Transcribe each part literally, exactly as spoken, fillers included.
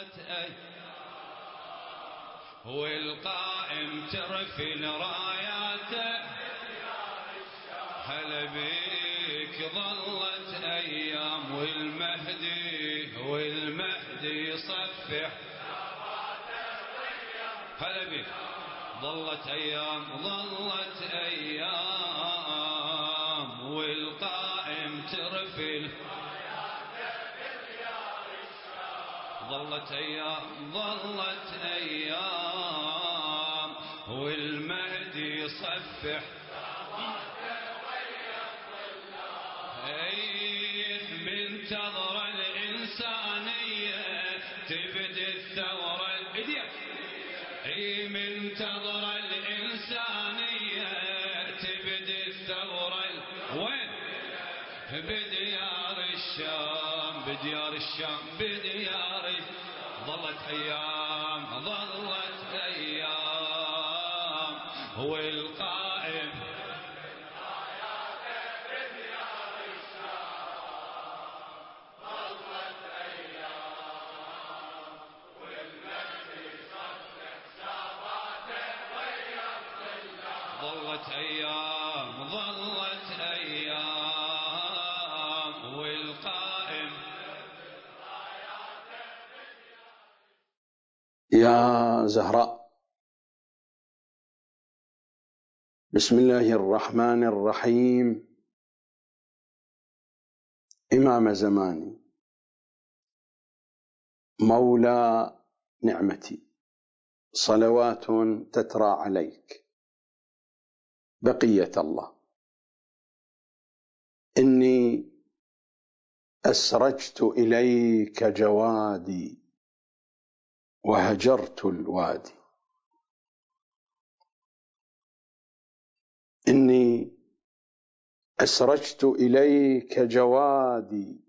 ظلت والقائم ترفل راياته هلا بيك ظلت أيام والمهدي والمهدي يصفح هلا بيك ظلت أيام ظلت أيام والقائم ترفل ظلت أيام ظلت أيام والمهدي يصفح أي من تضر الإنسانية تبدي الثورة أي من تضر الإنسانية تبدي الثورة وين بديار الشام بديار الشام بديار ظلت أيام ظلت أيام والقائم بديار الشام ظلت أيام والمهدي صفح شافاته ويا ظلت أيام ظلت أيام والقائم يا زهراء. بسم الله الرحمن الرحيم. إمام زماني مولى نعمتي صلوات تترى عليك بقية الله. إني أسرجت إليك جوادي وهجرت الوادي. إني أسرجت إليك جوادي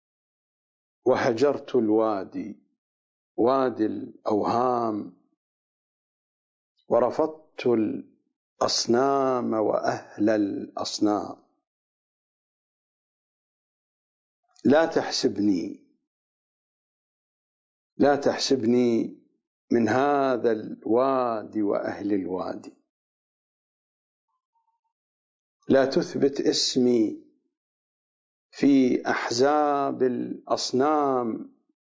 وهجرت الوادي وادي الأوهام ورفضت الأصنام وأهل الأصنام. لا تحسبني لا تحسبني من هذا الوادي وأهل الوادي. لا تثبت اسمي في أحزاب الأصنام.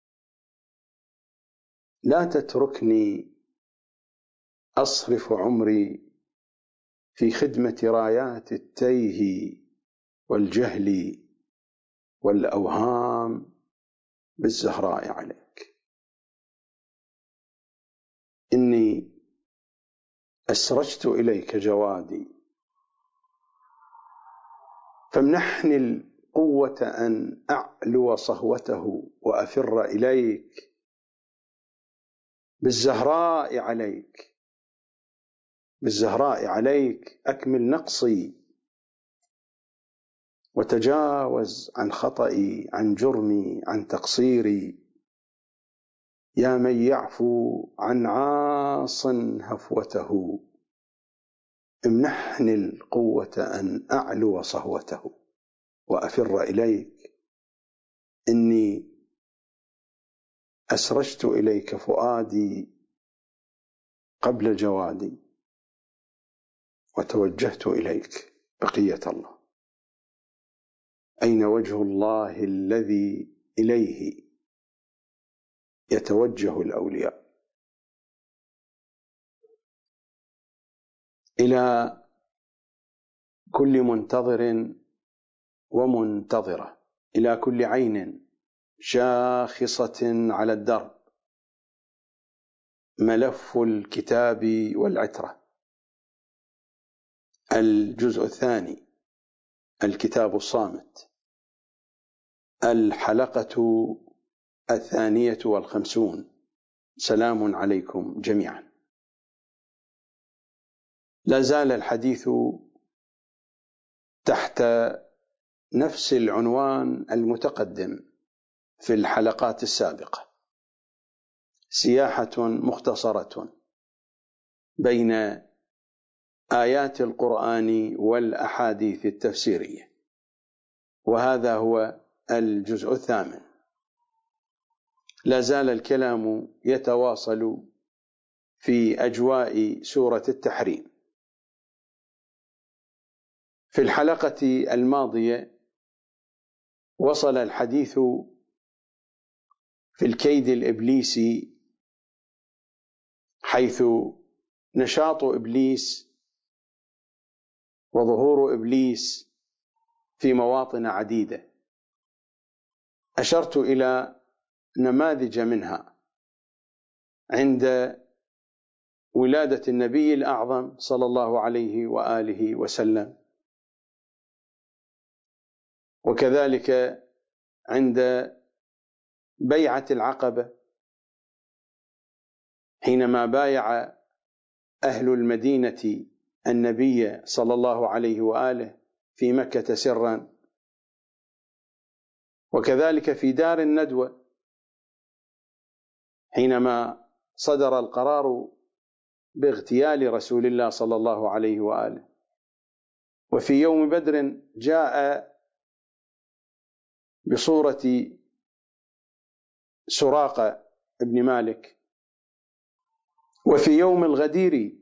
لا تتركني أصرف عمري في خدمة رايات التيه والجهل والأوهام بالزهراء عليك. إني أسرجت إليك جوادي فامنحني القوة أن أعلو صهوته وأفر إليك بالزهراء عليك بالزهراء عليك. أكمل نقصي وتجاوز عن خطئي عن جرمي عن تقصيري. يا من يعفو عن عاص هفوته امنحني القوة أن أعلو صهوته وأفر إليك. إني أسرجت إليك فؤادي قبل جوادي وتوجهت إليك بقية الله. أين وجه الله الذي إليه يتوجه الأولياء؟ إلى كل منتظر ومنتظرة، إلى كل عين شاخصة على الدرب ملف الكتاب والعترة. الجزء الثاني الكتاب الصامت، الحلقة الثانية والخمسون. سلام عليكم جميعا. لا زال الحديث تحت نفس العنوان المتقدم في الحلقات السابقة، سياحة مختصرة بين آيات القرآن والأحاديث التفسيرية، وهذا هو الجزء الثامن. لا زال الكلام يتواصل في أجواء سورة التحريم. في الحلقة الماضية وصل الحديث في الكيد الإبليسي، حيث نشاط إبليس وظهور إبليس في مواطن عديدة، أشرت إلى نماذج منها عند ولادة النبي الأعظم صلى الله عليه وآله وسلم، وكذلك عند بيعة العقبة حينما بايع أهل المدينة النبي صلى الله عليه وآله في مكة سرا، وكذلك في دار الندوة حينما صدر القرار باغتيال رسول الله صلى الله عليه وآله. وفي يوم بدر جاء بصورة سراقة ابن مالك. وفي يوم الغدير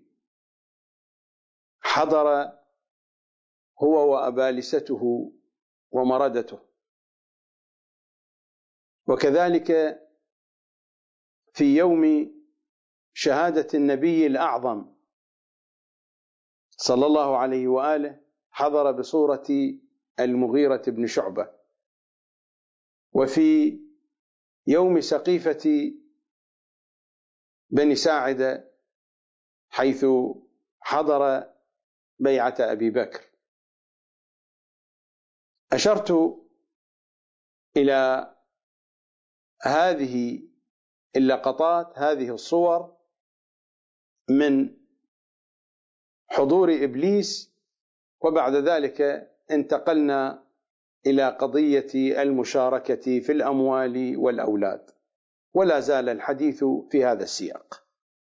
حضر هو وأبالسته ومردته. وكذلك في يوم شهادة النبي الأعظم صلى الله عليه وآله حضر بصورة المغيرة بن شعبة. وفي يوم سقيفة بني ساعدة حيث حضر بيعة أبي بكر. أشرت إلى هذه اللقطات، هذه الصور من حضور إبليس، وبعد ذلك انتقلنا إلى قضية المشاركة في الأموال والأولاد، ولا زال الحديث في هذا السياق.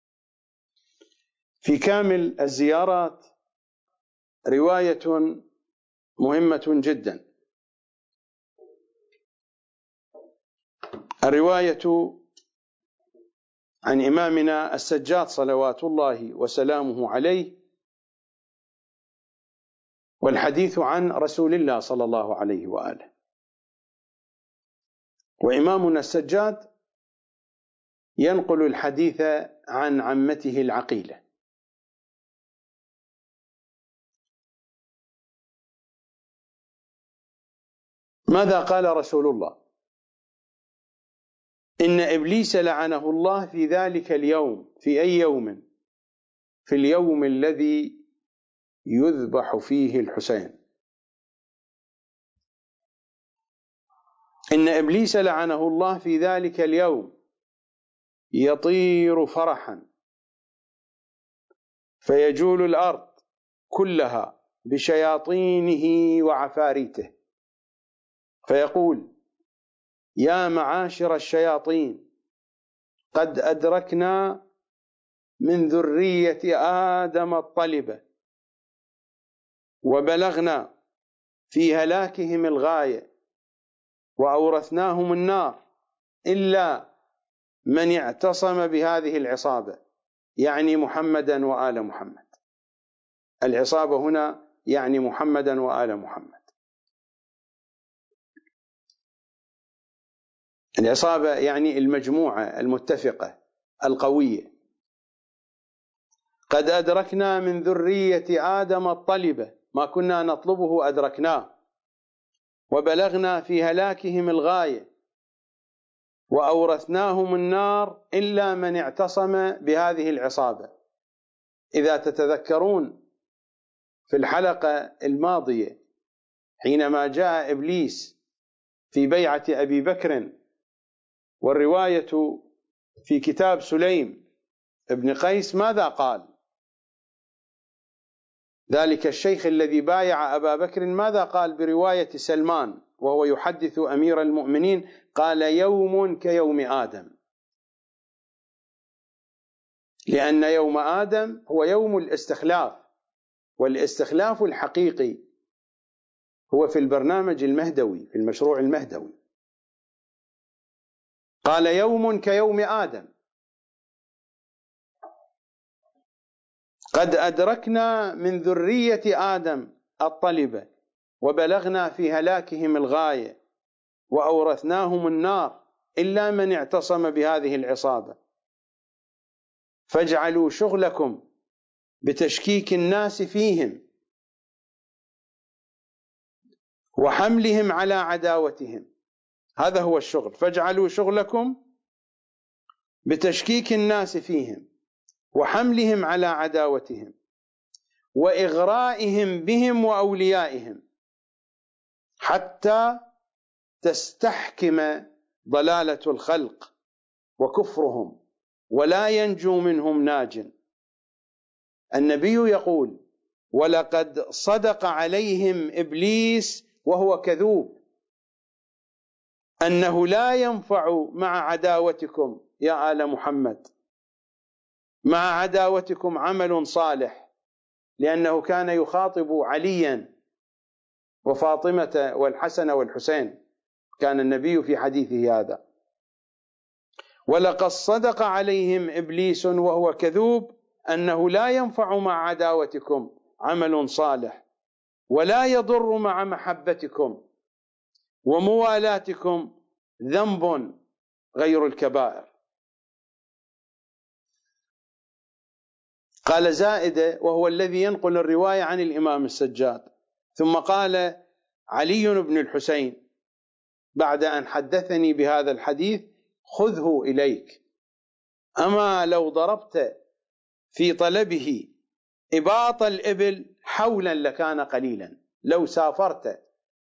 في كامل الزيارات رواية مهمة جدا، الرواية عن إمامنا السجاد صلوات الله وسلامه عليه، والحديث عن رسول الله صلى الله عليه وآله. وإمامنا السجاد ينقل الحديث عن عمته العقيلة. ماذا قال رسول الله؟ إن إبليس لعنه الله في ذلك اليوم. في أي يوم؟ في اليوم الذي يذبح فيه الحسين. إن إبليس لعنه الله في ذلك اليوم يطير فرحا فيجول الأرض كلها بشياطينه وعفاريته، فيقول: يا معاشر الشياطين، قد أدركنا من ذرية آدم الطلبة، وبلغنا في هلاكهم الغاية، وأورثناهم النار إلا من اعتصم بهذه العصابة، يعني محمدا وآل محمد. العصابة هنا يعني محمدا وآل محمد. العصابة يعني المجموعة المتفقة القوية. قد أدركنا من ذرية آدم الطلبة، ما كنا نطلبه أدركناه، وبلغنا في هلاكهم الغاية، وأورثناهم النار إلا من اعتصم بهذه العصابة. إذا تتذكرون في الحلقة الماضية حينما جاء إبليس في بيعة أبي بكر، والرواية في كتاب سليم ابن قيس، ماذا قال ذلك الشيخ الذي بايع أبا بكر؟ ماذا قال برواية سلمان وهو يحدث أمير المؤمنين؟ قال: يوم كيوم آدم، لأن يوم آدم هو يوم الاستخلاف، والاستخلاف الحقيقي هو في البرنامج المهدوي، في المشروع المهدوي. قال يوم كيوم آدم، قد أدركنا من ذرية آدم الطلبة وبلغنا في هلاكهم الغاية وأورثناهم النار إلا من اعتصم بهذه العصابة، فاجعلوا شغلكم بتشكيك الناس فيهم وحملهم على عداوتهم. هذا هو الشغل، فاجعلوا شغلكم بتشكيك الناس فيهم وحملهم على عداوتهم وإغرائهم بهم وأوليائهم حتى تستحكم ضلالة الخلق وكفرهم ولا ينجو منهم ناج. النبي يقول: ولقد صدق عليهم إبليس وهو كذوب أنه لا ينفع مع عداوتكم يا آل محمد، مع عداوتكم عمل صالح، لأنه كان يخاطب عليا وفاطمة والحسن والحسين، كان النبي في حديثه هذا: ولقد صدق عليهم إبليس وهو كذوب أنه لا ينفع مع عداوتكم عمل صالح ولا يضر مع محبتكم وموالاتكم ذنب غير الكبائر. قال زائدة، وهو الذي ينقل الرواية عن الإمام السجاد: ثم قال علي بن الحسين بعد أن حدثني بهذا الحديث: خذه إليك، أما لو ضربت في طلبه إباط الإبل حولا لكان قليلا. لو سافرت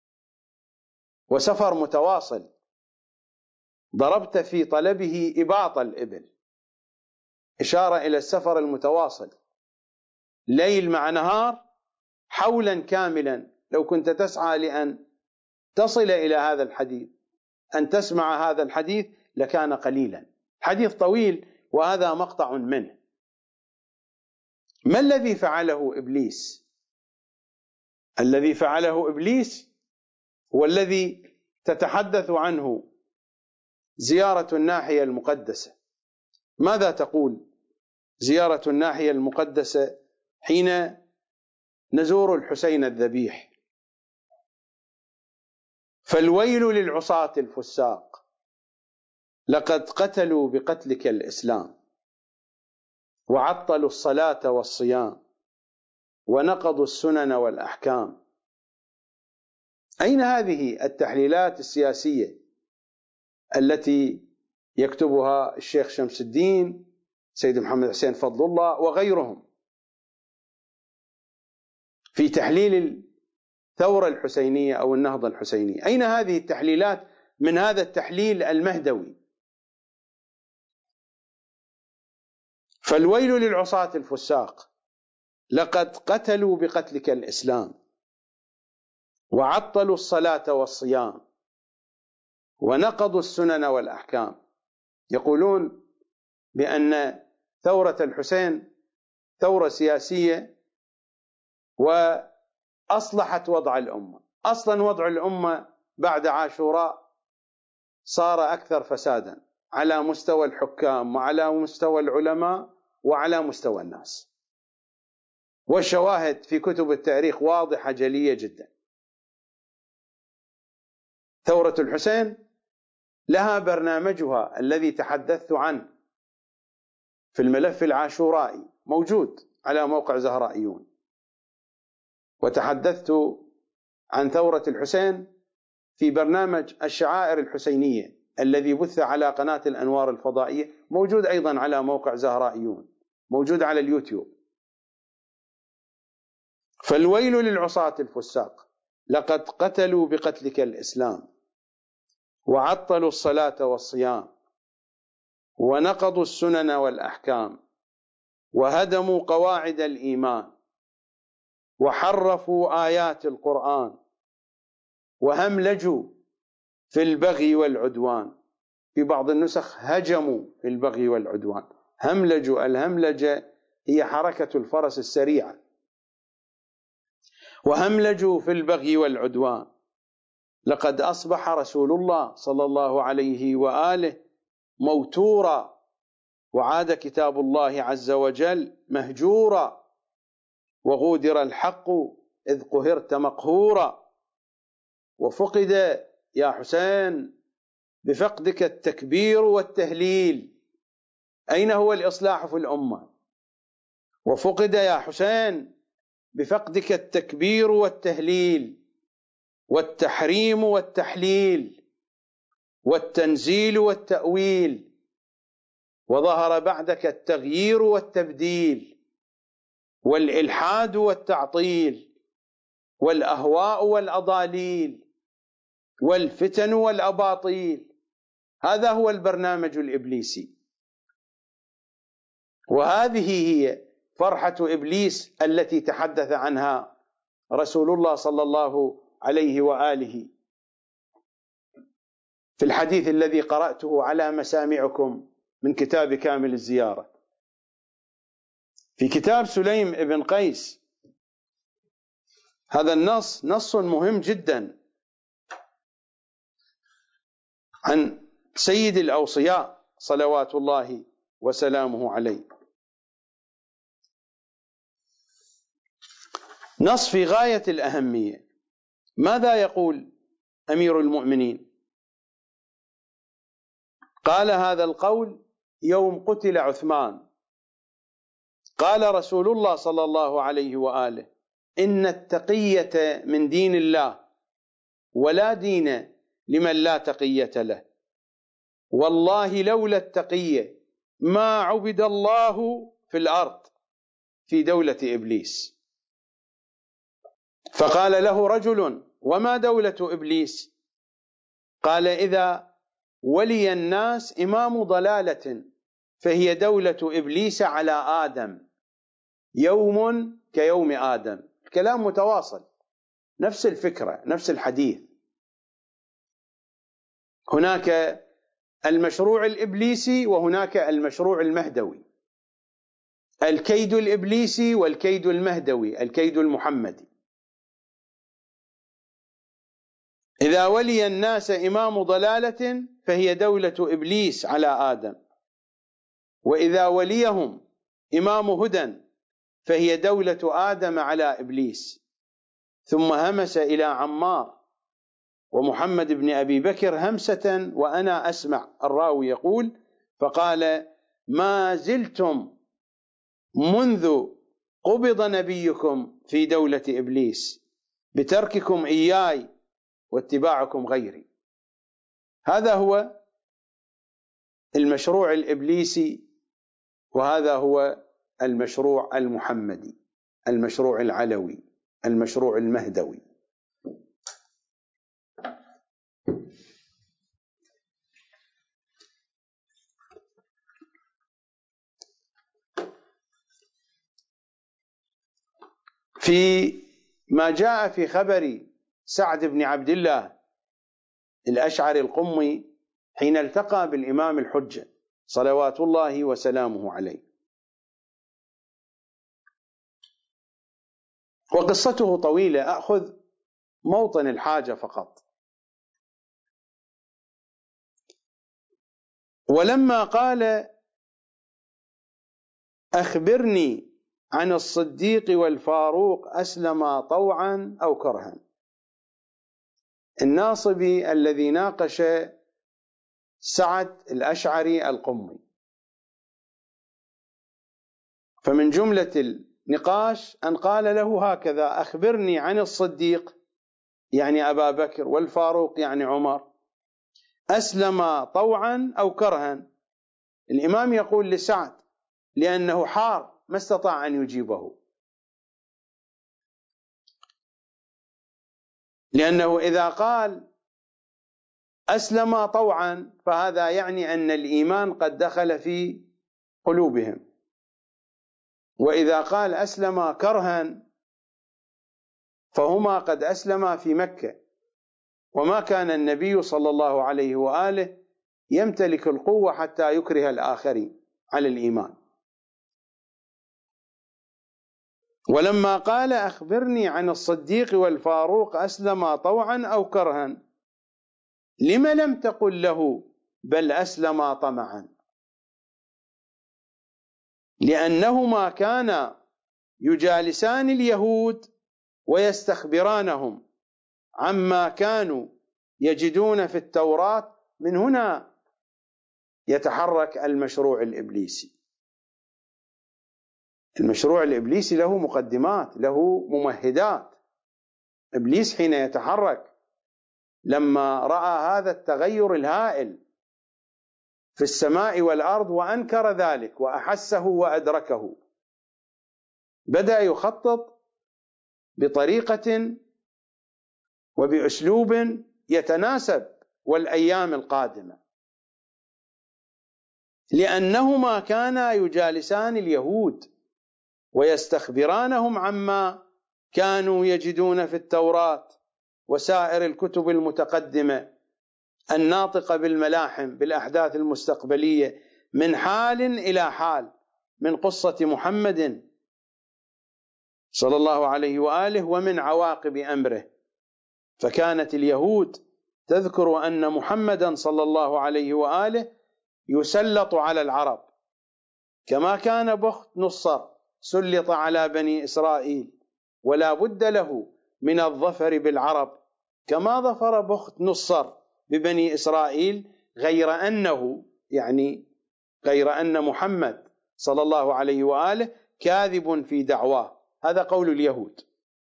وسفر متواصل ضربت في طلبه إباط الإبل، إشارة إلى السفر المتواصل ليل مع نهار حولا كاملا، لو كنت تسعى لأن تصل إلى هذا الحديث، أن تسمع هذا الحديث، لكان قليلا. حديث طويل وهذا مقطع منه. ما الذي فعله إبليس؟ الذي فعله إبليس هو الذي تتحدث عنه زيارة الناحية المقدسة. ماذا تقول زيارة الناحية المقدسة حين نزور الحسين الذبيح؟ فالويل للعصاة الفساق، لقد قتلوا بقتلك الإسلام وعطلوا الصلاة والصيام ونقضوا السنن والأحكام. أين هذه التحليلات السياسية التي يكتبها الشيخ شمس الدين، سيد محمد حسين فضل الله وغيرهم في تحليل الثورة الحسينية أو النهضة الحسينية؟ أين هذه التحليلات من هذا التحليل المهدوي؟ فالويل للعصاة الفساق، لقد قتلوا بقتلك الإسلام وعطلوا الصلاة والصيام ونقضوا السنن والأحكام. يقولون بأن ثورة الحسين ثورة سياسية وأصلحت وضع الأمة. أصلا وضع الأمة بعد عاشوراء صار أكثر فسادا على مستوى الحكام وعلى مستوى العلماء وعلى مستوى الناس، والشواهد في كتب التاريخ واضحة جلية جدا. ثورة الحسين لها برنامجها الذي تحدثت عنه في الملف العاشورائي، موجود على موقع زهرائيون، وتحدثت عن ثورة الحسين في برنامج الشعائر الحسينية الذي بث على قناة الأنوار الفضائية، موجود أيضا على موقع زهرائيون، موجود على اليوتيوب. فالويل للعصاة الفساق، لقد قتلوا بقتلك الإسلام وعطلوا الصلاة والصيام ونقضوا السنن والأحكام وهدموا قواعد الإيمان وحرفوا آيات القرآن وهملجوا في البغي والعدوان. في بعض النسخ هجموا في البغي والعدوان. هملجوا، الهملجة هي حركة الفرس السريعة. وهملجوا في البغي والعدوان. لقد أصبح رسول الله صلى الله عليه وآله موتورا، وعاد كتاب الله عز وجل مهجورا، وغودر الحق إذ قهرت مقهورا. وفقد يا حسين بفقدك التكبير والتهليل. أين هو الإصلاح في الأمة؟ وفقد يا حسين بفقدك التكبير والتهليل والتحريم والتحليل والتنزيل والتأويل، وظهر بعدك التغيير والتبديل والإلحاد والتعطيل والأهواء والأضاليل والفتن والأباطيل. هذا هو البرنامج الإبليسي، وهذه هي فرحة إبليس التي تحدث عنها رسول الله صلى الله عليه وآله في الحديث الذي قرأته على مسامعكم من كتاب كامل الزيارة. في كتاب سليم بن قيس هذا النص نص مهم جدا عن سيد الأوصياء صلوات الله وسلامه عليه، نص في غاية الأهمية. ماذا يقول أمير المؤمنين؟ قال هذا القول يوم قتل عثمان، قال رسول الله صلى الله عليه وآله: إن التقية من دين الله، ولا دين لمن لا تقية له، والله لولا التقية ما عبد الله في الأرض في دولة إبليس. فقال له رجل: وما دولة إبليس؟ قال: إذا ولي الناس إمام ضلالة فهي دولة إبليس على آدم، يوم كيوم آدم. الكلام متواصل، نفس الفكرة، نفس الحديث. هناك المشروع الإبليسي وهناك المشروع المهدوي، الكيد الإبليسي والكيد المهدوي، الكيد المحمدي. إذا ولي الناس إمام ضلالة فهي دولة إبليس على آدم، وإذا وليهم إمام هدى فهي دولة آدم على إبليس. ثم همس إلى عمار ومحمد بن أبي بكر همسة وأنا أسمع. الراوي يقول: فقال: ما زلتم منذ قبض نبيكم في دولة إبليس بترككم إياي واتباعكم غيري. هذا هو المشروع الإبليسي، وهذا هو المشروع المحمدي، المشروع العلوي، المشروع المهدوي. في ما جاء في خبر سعد بن عبد الله الأشعري القمي حين التقى بالإمام الحجة صلوات الله وسلامه عليه، وقصته طويلة، أخذ موطن الحاجة فقط. ولما قال: أخبرني عن الصديق والفاروق أسلم طوعا أو كرها، الناصبي الذي ناقش سعد الأشعري القمي، فمن جملة النقاش أن قال له هكذا: أخبرني عن الصديق يعني أبا بكر، والفاروق يعني عمر، أسلم طوعا أو كرها. الإمام يقول لسعد لأنه حار ما استطاع أن يجيبه، لأنه إذا قال أسلم طوعا فهذا يعني أن الإيمان قد دخل في قلوبهم، وإذا قال أسلم كرها فهما قد أسلما في مكة، وما كان النبي صلى الله عليه وآله يمتلك القوة حتى يكره الآخرين على الإيمان. ولما قال أخبرني عن الصديق والفاروق أسلم طوعا أو كرها، لما لم تقل له بل أسلما طمعا، لأنهما كانا يجالسان اليهود ويستخبرانهم عما كانوا يجدون في التوراة. من هنا يتحرك المشروع الإبليسي. المشروع الإبليسي له مقدمات، له ممهدات. إبليس حين يتحرك لما رأى هذا التغير الهائل في السماء والأرض وأنكر ذلك وأحسه وأدركه، بدأ يخطط بطريقة وبأسلوب يتناسب والأيام القادمة، لأنهما كانا يجالسان اليهود ويستخبرانهم عما كانوا يجدون في التوراة وسائر الكتب المتقدمة الناطقة بالملاحم بالأحداث المستقبلية من حال إلى حال، من قصة محمد صلى الله عليه وآله ومن عواقب أمره. فكانت اليهود تذكر أن محمدا صلى الله عليه وآله يسلط على العرب، كما كان بخت نصر سلط على بني إسرائيل ولا بد له من الظفر بالعرب، كما ظفر بخت نصر ببني إسرائيل، غير أنه يعني غير أن محمد صلى الله عليه وآله كاذب في دعواه. هذا قول اليهود.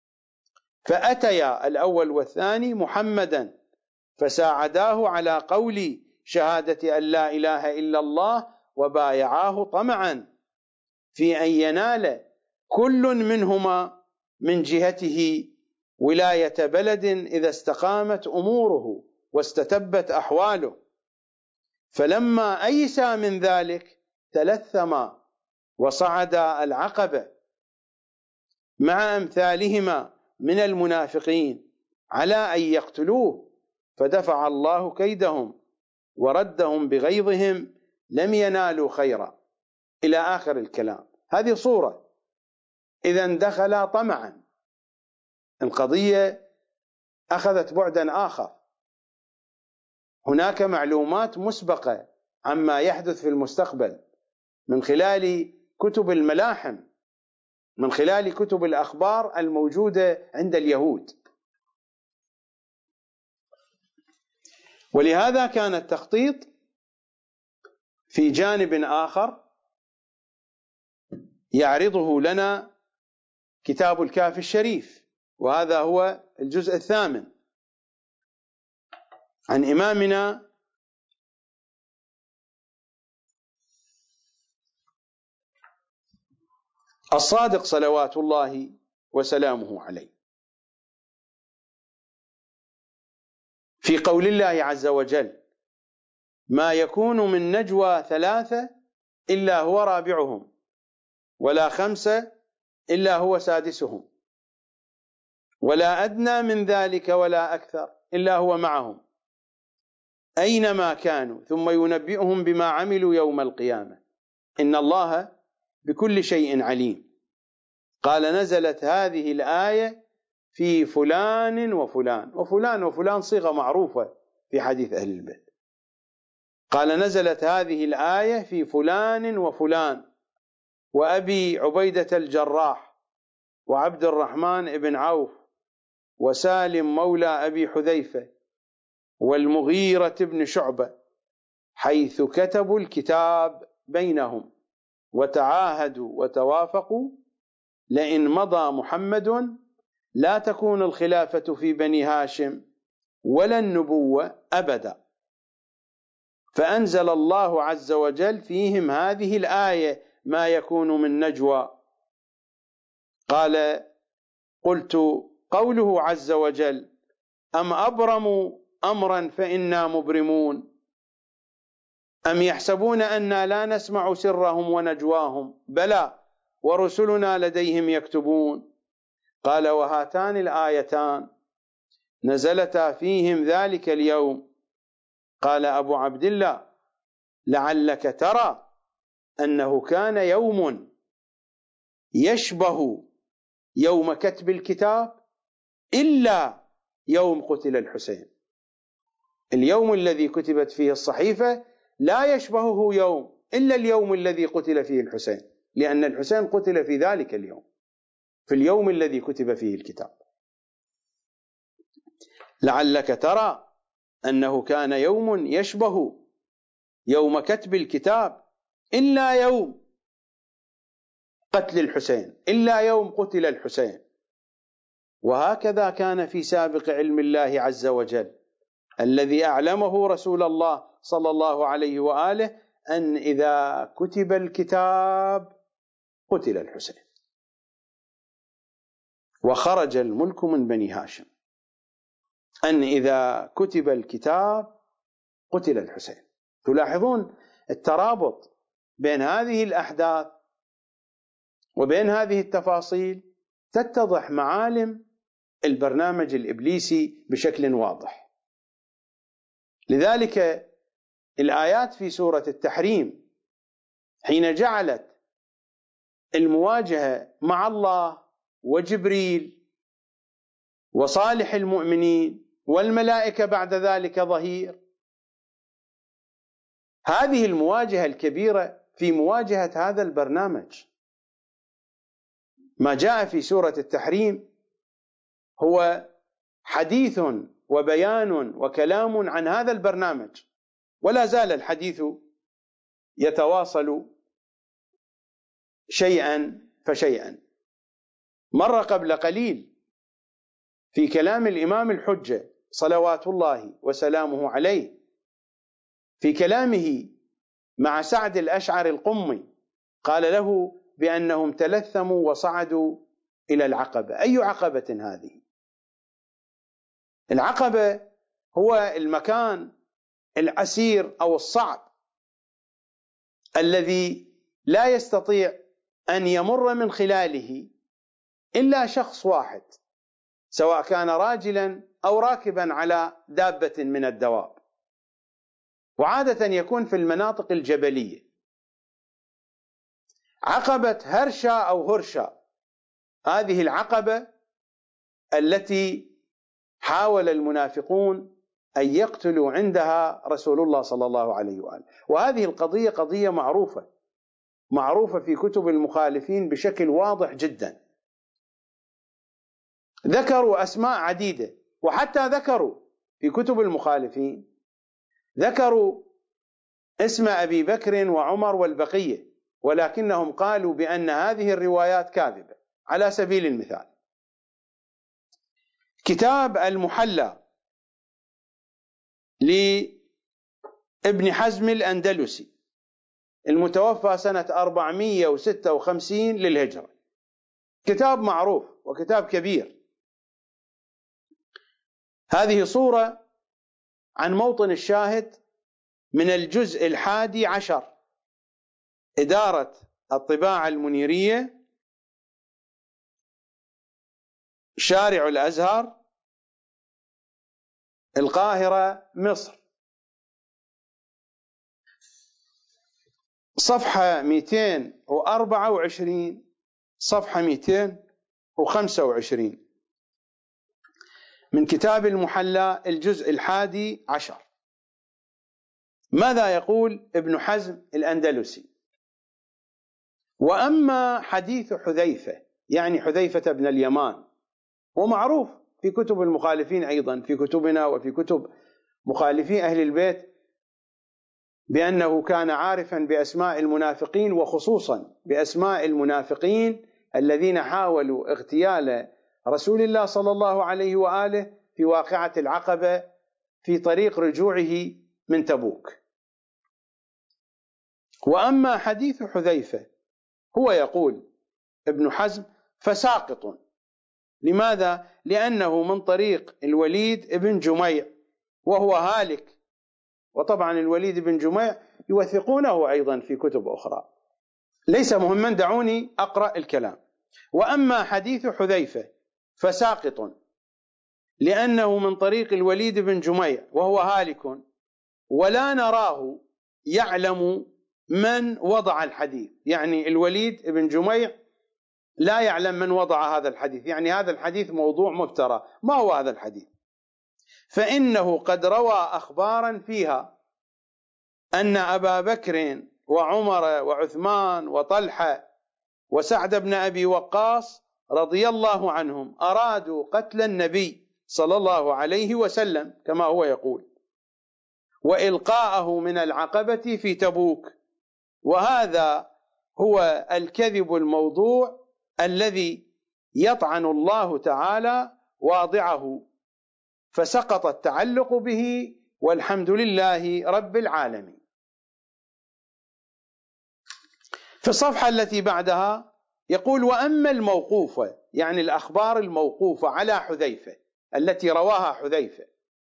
فأتيا الأول والثاني محمدا فساعداه على قول شهادة أن لا إله إلا الله، وبايعاه طمعا في أن ينال كل منهما من جهته ولاية بلد إذا استقامت أموره واستتبت أحواله. فلما أيسا من ذلك تلثما وصعدا العقبة مع أمثالهما من المنافقين على أن يقتلوه، فدفع الله كيدهم وردهم بغيظهم لم ينالوا خيرا، إلى آخر الكلام. هذه صورة. إذن دخل طمعا، القضية أخذت بعدا آخر. هناك معلومات مسبقة عما يحدث في المستقبل من خلال كتب الملاحم، من خلال كتب الأخبار الموجودة عند اليهود. ولهذا كان التخطيط في جانب آخر يعرضه لنا كتاب الكافي الشريف، وهذا هو الجزء الثامن عن إمامنا الصادق صلوات الله وسلامه عليه، في قول الله عز وجل: ما يكون من نجوى ثلاثة إلا هو رابعهم ولا خمسة إلا هو سادسهم ولا أدنى من ذلك ولا أكثر إلا هو معهم أينما كانوا ثم ينبئهم بما عملوا يوم القيامة إن الله بكل شيء عليم. قال: نزلت هذه الآية في فلان وفلان. وفلان وفلان صيغة معروفة في حديث أهل البيت. قال: نزلت هذه الآية في فلان وفلان وأبي عبيدة الجراح وعبد الرحمن بن عوف وسالم مولى أبي حذيفة والمغيرة بن شعبة، حيث كتبوا الكتاب بينهم وتعاهدوا وتوافقوا لئن مضى محمد لا تكون الخلافة في بني هاشم ولا النبوة أبدا. فأنزل الله عز وجل فيهم هذه الآية: ما يكون من نجوى. قال: قلت: قوله عز وجل: أم أبرموا أمرا فإنا مبرمون، أم يحسبون أنا لا نسمع سرهم ونجواهم، بلى ورسلنا لديهم يكتبون. قال: وهاتان الآيتان نزلتا فيهم ذلك اليوم. قال أبو عبد الله: لعلك ترى أنه كان يوم يشبه يوم كتب الكتاب إلا يوم قتل الحسين. اليوم الذي كتبت فيه الصحيفة لا يشبهه يوم إلا اليوم الذي قتل فيه الحسين، لأن الحسين قتل في ذلك اليوم، في اليوم الذي كتب فيه الكتاب. لعلك ترى أنه كان يوم يشبه يوم كتب الكتاب إلا يوم قتل الحسين، إلا يوم قتل الحسين. وهكذا كان في سابق علم الله عز وجل الذي أعلمه رسول الله صلى الله عليه وآله أن إذا كتب الكتاب قتل الحسين، وخرج الملك من بني هاشم، أن إذا كتب الكتاب قتل الحسين. تلاحظون الترابط بين هذه الأحداث وبين هذه التفاصيل، تتضح معالم البرنامج الإبليسي بشكل واضح. لذلك الآيات في سورة التحريم حين جعلت المواجهة مع الله وجبريل وصالح المؤمنين والملائكة بعد ذلك ظهير، هذه المواجهة الكبيرة في مواجهة هذا البرنامج. ما جاء في سورة التحريم هو حديث وبيان وكلام عن هذا البرنامج، ولا زال الحديث يتواصل شيئا فشيئا. مر قبل قليل في كلام الإمام الحجة صلوات الله وسلامه عليه، في كلامه مع سعد الأشعري القمي، قال له بأنهم تلثموا وصعدوا إلى العقبة. أي عقبة هذه؟ العقبة هو المكان العسير أو الصعب الذي لا يستطيع أن يمر من خلاله إلا شخص واحد، سواء كان راجلا أو راكبا على دابة من الدواب، وعادة يكون في المناطق الجبلية. عقبة هرشا أو هرشا، هذه العقبة التي حاول المنافقون أن يقتلوا عندها رسول الله صلى الله عليه وآله. وهذه القضية قضية معروفة معروفة في كتب المخالفين بشكل واضح جدا. ذكروا أسماء عديدة، وحتى ذكروا في كتب المخالفين ذكروا اسم أبي بكر وعمر والبقية، ولكنهم قالوا بأن هذه الروايات كاذبة. على سبيل المثال كتاب المحلى لابن حزم الأندلسي المتوفى سنة أربعمائة وستة وخمسين للهجرة، كتاب معروف وكتاب كبير. هذه صورة عن موطن الشاهد من الجزء الحادي عشر، إدارة الطباعة المنيرية، شارع الأزهر، القاهرة، مصر، صفحة مئتين وأربعة وعشرين صفحة مئتين وخمسة وعشرين من كتاب المحلى الجزء الحادي عشر. ماذا يقول ابن حزم الأندلسي؟ وأما حديث حذيفة، يعني حذيفة بن اليمان، ومعروف في كتب المخالفين أيضا، في كتبنا وفي كتب مخالفي أهل البيت، بأنه كان عارفا بأسماء المنافقين، وخصوصا بأسماء المنافقين الذين حاولوا اغتيال رسول الله صلى الله عليه وآله في واقعة العقبة في طريق رجوعه من تبوك. وأما حديث حذيفة هو يقول ابن حزم فساقط. لماذا؟ لأنه من طريق الوليد بن جميع وهو هالك، وطبعا الوليد بن جميع يوثقونه أيضا في كتب أخرى، ليس مهما، دعوني أقرأ الكلام. وأما حديث حذيفة فساقط لأنه من طريق الوليد بن جميع وهو هالك، ولا نراه يعلم من وضع الحديث، يعني الوليد بن جميع لا يعلم من وضع هذا الحديث، يعني هذا الحديث موضوع مفترى. ما هو هذا الحديث؟ فإنه قد روى أخبارا فيها أن أبا بكر وعمر وعثمان وطلحة وسعد بن أبي وقاص رضي الله عنهم أرادوا قتل النبي صلى الله عليه وسلم كما هو يقول، وإلقاءه من العقبة في تبوك، وهذا هو الكذب الموضوع الذي يطعن الله تعالى واضعه، فسقط التعلق به، والحمد لله رب العالمين. في الصفحة التي بعدها يقول: وأما الموقوفة، يعني الأخبار الموقوفة على حذيفة التي رواها حذيفة،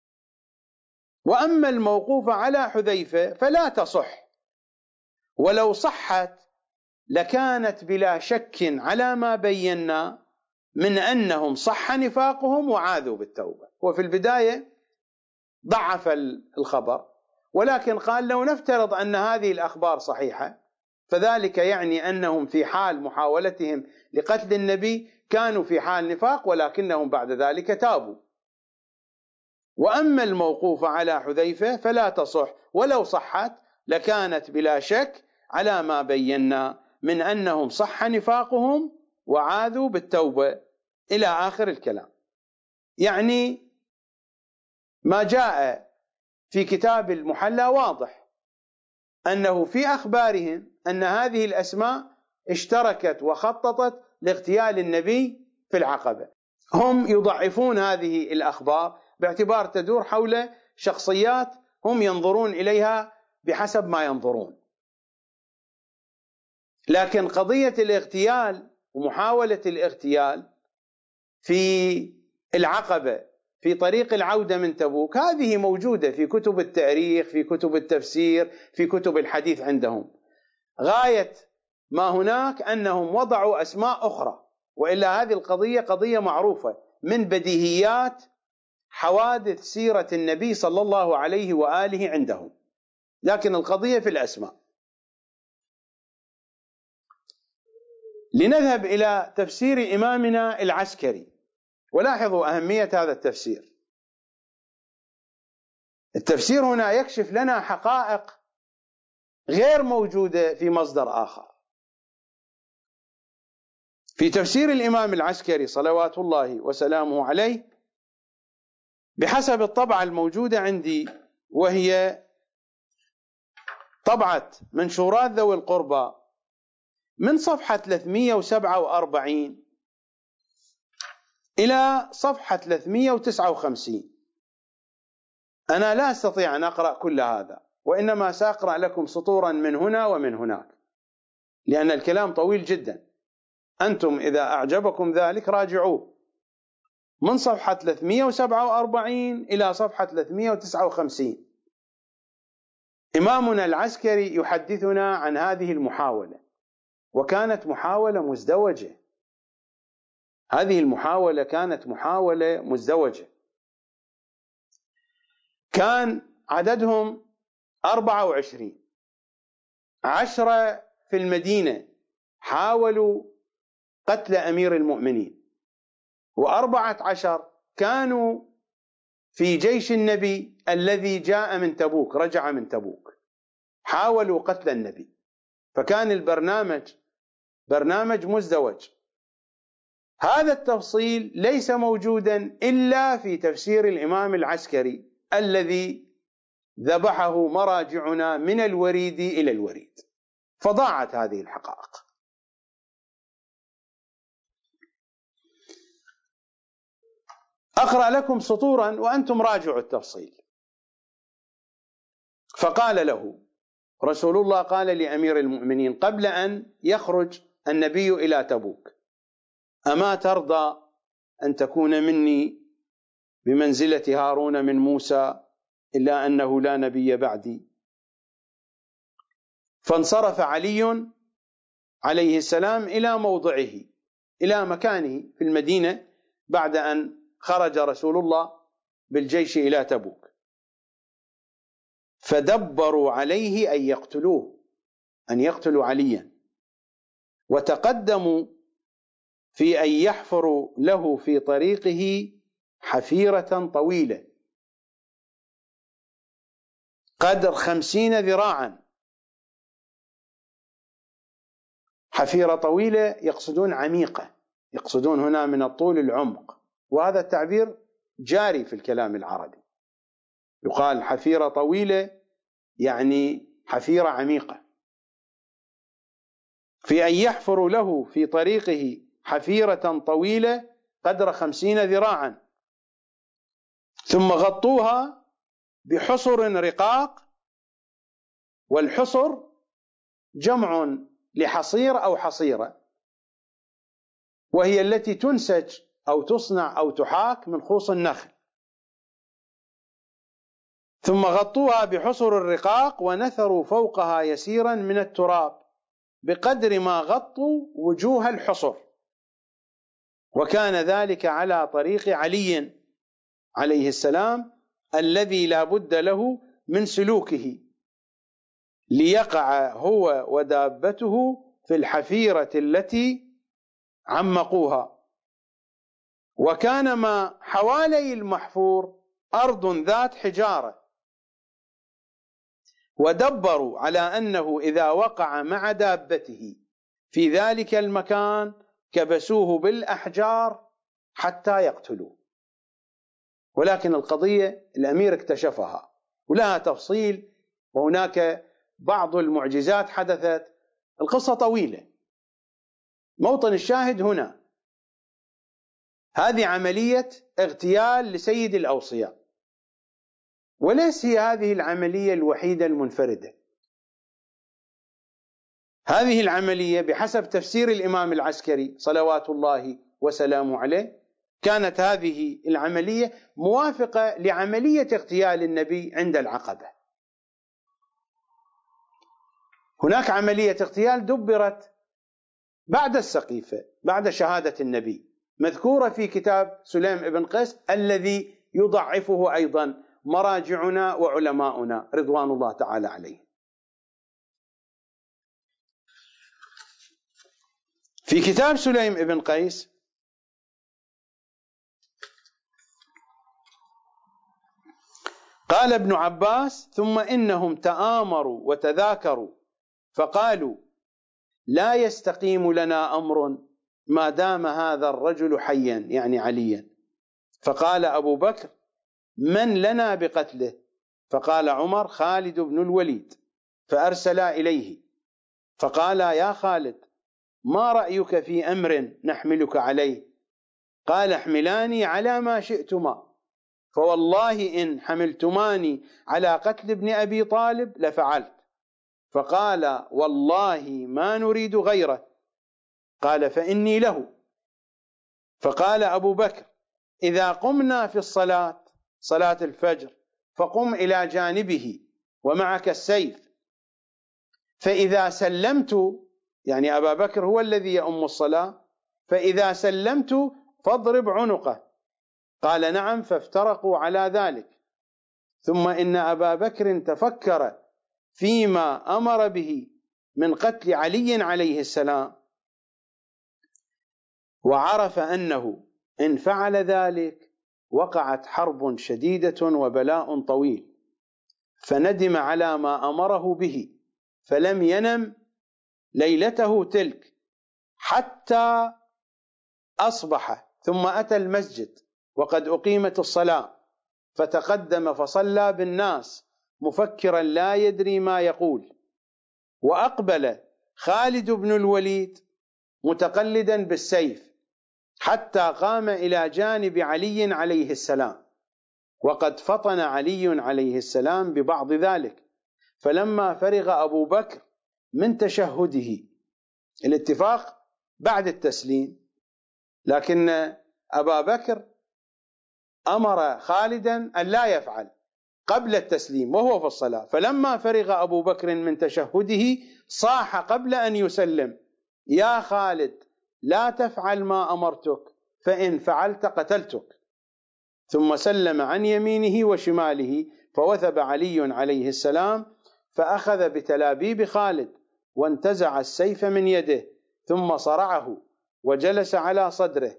وأما الموقوفة على حذيفة فلا تصح، ولو صحت لكانت بلا شك على ما بينا من أنهم صح نفاقهم وعاذوا بالتوبة. وفي البداية ضعف الخبر، ولكن قال لو نفترض أن هذه الأخبار صحيحة فذلك يعني أنهم في حال محاولتهم لقتل النبي كانوا في حال نفاق، ولكنهم بعد ذلك تابوا. وأما الموقوف على حذيفة فلا تصح، ولو صحت لكانت بلا شك على ما بينا من أنهم صح نفاقهم وعاذوا بالتوبة، إلى آخر الكلام. يعني ما جاء في كتاب المحلى واضح أنه في أخبارهم أن هذه الأسماء اشتركت وخططت لاغتيال النبي في العقبة. هم يضعفون هذه الأخبار باعتبار تدور حول شخصيات هم ينظرون إليها بحسب ما ينظرون، لكن قضية الاغتيال ومحاولة الاغتيال في العقبة في طريق العودة من تبوك هذه موجودة في كتب التاريخ، في كتب التفسير، في كتب الحديث عندهم. غاية ما هناك أنهم وضعوا أسماء أخرى، وإلا هذه القضية قضية معروفة من بديهيات حوادث سيرة النبي صلى الله عليه وآله عندهم، لكن القضية في الأسماء. لنذهب إلى تفسير إمامنا العسكري، ولاحظوا أهمية هذا التفسير. التفسير هنا يكشف لنا حقائق غير موجودة في مصدر آخر. في تفسير الإمام العسكري صلوات الله وسلامه عليه بحسب الطبعة الموجودة عندي، وهي طبعة منشورات ذوي القربى، من صفحة ثلاثمئة وسبعة وأربعين إلى صفحة ثلاثمئة وتسعة وخمسين. أنا لا أستطيع أن أقرأ كل هذا، وإنما سأقرأ لكم سطورا من هنا ومن هناك، لأن الكلام طويل جدا. أنتم إذا أعجبكم ذلك راجعوه من صفحة ثلاثمئة وسبعة وأربعين إلى صفحة ثلاثمئة وتسعة وخمسين. إمامنا العسكري يحدثنا عن هذه المحاولة، وكانت محاولة مزدوجة. هذه المحاولة كانت محاولة مزدوجة، كان عددهم أربعة وعشرين. عشرة في المدينة حاولوا قتل أمير المؤمنين، وأربعة عشر كانوا في جيش النبي الذي جاء من تبوك، رجع من تبوك، حاولوا قتل النبي. فكان البرنامج برنامج مزدوج. هذا التفصيل ليس موجودا إلا في تفسير الإمام العسكري الذي ذبحه مراجعنا من الوريد إلى الوريد، فضاعت هذه الحقائق. أقرأ لكم سطورا وأنتم راجعوا التفصيل. فقال له رسول الله، قال لأمير المؤمنين قبل أن يخرج النبي إلى تبوك: أما ترضى أن تكون مني بمنزلة هارون من موسى، إلا أنه لا نبي بعدي؟ فانصرف علي عليه السلام إلى موضعه، إلى مكانه في المدينة، بعد أن خرج رسول الله بالجيش إلى تبوك. فدبروا عليه أن يقتلوه، أن يقتلوا عليا، وتقدموا في أن يحفروا له في طريقه حفيرة طويلة قدر خمسين ذراعا. حفيرة طويلة يقصدون عميقة، يقصدون هنا من الطول العمق، وهذا التعبير جاري في الكلام العربي. يقال حفيرة طويلة يعني حفيرة عميقة. في أن يحفر له في طريقه حفيرة طويلة قدر خمسين ذراعا، ثم غطوها بحصر رقاق. والحصر جمع لحصير أو حصيرة، وهي التي تنسج أو تصنع أو تحاك من خوص النخل. ثم غطوها بحصر الرقاق ونثروا فوقها يسيرا من التراب بقدر ما غطوا وجوه الحصر، وكان ذلك على طريق علي عليه السلام الذي لا بد له من سلوكه، ليقع هو ودابته في الحفيرة التي عمقوها. وكان ما حوالي المحفور أرض ذات حجارة، ودبروا على أنه إذا وقع مع دابته في ذلك المكان كبسوه بالأحجار حتى يقتلوه. ولكن القضية الأمير اكتشفها ولها تفصيل، وهناك بعض المعجزات حدثت. القصة طويلة، موطن الشاهد هنا هذه عملية اغتيال لسيد الأوصياء، وليس هي هذه العملية الوحيدة المنفردة. هذه العملية بحسب تفسير الإمام العسكري صلوات الله وسلامه عليه كانت هذه العملية موافقة لعملية اغتيال النبي عند العقبة. هناك عملية اغتيال دبرت بعد السقيفة بعد شهادة النبي، مذكورة في كتاب سليم بن قيس الذي يضعفه أيضا مراجعنا وعلماؤنا رضوان الله تعالى عليه. في كتاب سليم بن قيس قال ابن عباس: ثم إنهم تآمروا وتذاكروا فقالوا: لا يستقيم لنا أمر ما دام هذا الرجل حيا، يعني عليا. فقال أبو بكر: من لنا بقتله؟ فقال عمر: خالد بن الوليد. فأرسلا إليه فقالا: يا خالد، ما رأيك في أمر نحملك عليه؟ قال: احملاني على ما شئتما، فوالله إن حملتماني على قتل ابن أبي طالب لفعلت. فقال: والله ما نريد غيره. قال: فإني له. فقال أبو بكر: إذا قمنا في الصلاة صلاة الفجر فقم إلى جانبه ومعك السيف، فإذا سلمت، يعني أبا بكر هو الذي يؤم الصلاة، فإذا سلمت فاضرب عنقه. قال: نعم. فافترقوا على ذلك. ثم إن أبا بكر تفكر فيما أمر به من قتل علي عليه السلام، وعرف أنه إن فعل ذلك وقعت حرب شديدة وبلاء طويل، فندم على ما أمره به، فلم ينم ليلته تلك حتى أصبح، ثم أتى المسجد وقد أقيمت الصلاة، فتقدم فصلى بالناس مفكرا لا يدري ما يقول. وأقبل خالد بن الوليد متقلدا بالسيف حتى قام إلى جانب علي عليه السلام، وقد فطن علي عليه السلام ببعض ذلك. فلما فرغ أبو بكر من تشهده، الاتفاق بعد التسليم، لكن أبا بكر أمر خالدا أن لا يفعل قبل التسليم وهو في الصلاة. فلما فرغ أبو بكر من تشهده صاح قبل أن يسلم: يا خالد، لا تفعل ما أمرتك، فإن فعلت قتلتك. ثم سلم عن يمينه وشماله، فوثب علي عليه السلام فأخذ بتلابيب خالد وانتزع السيف من يده، ثم صرعه وجلس على صدره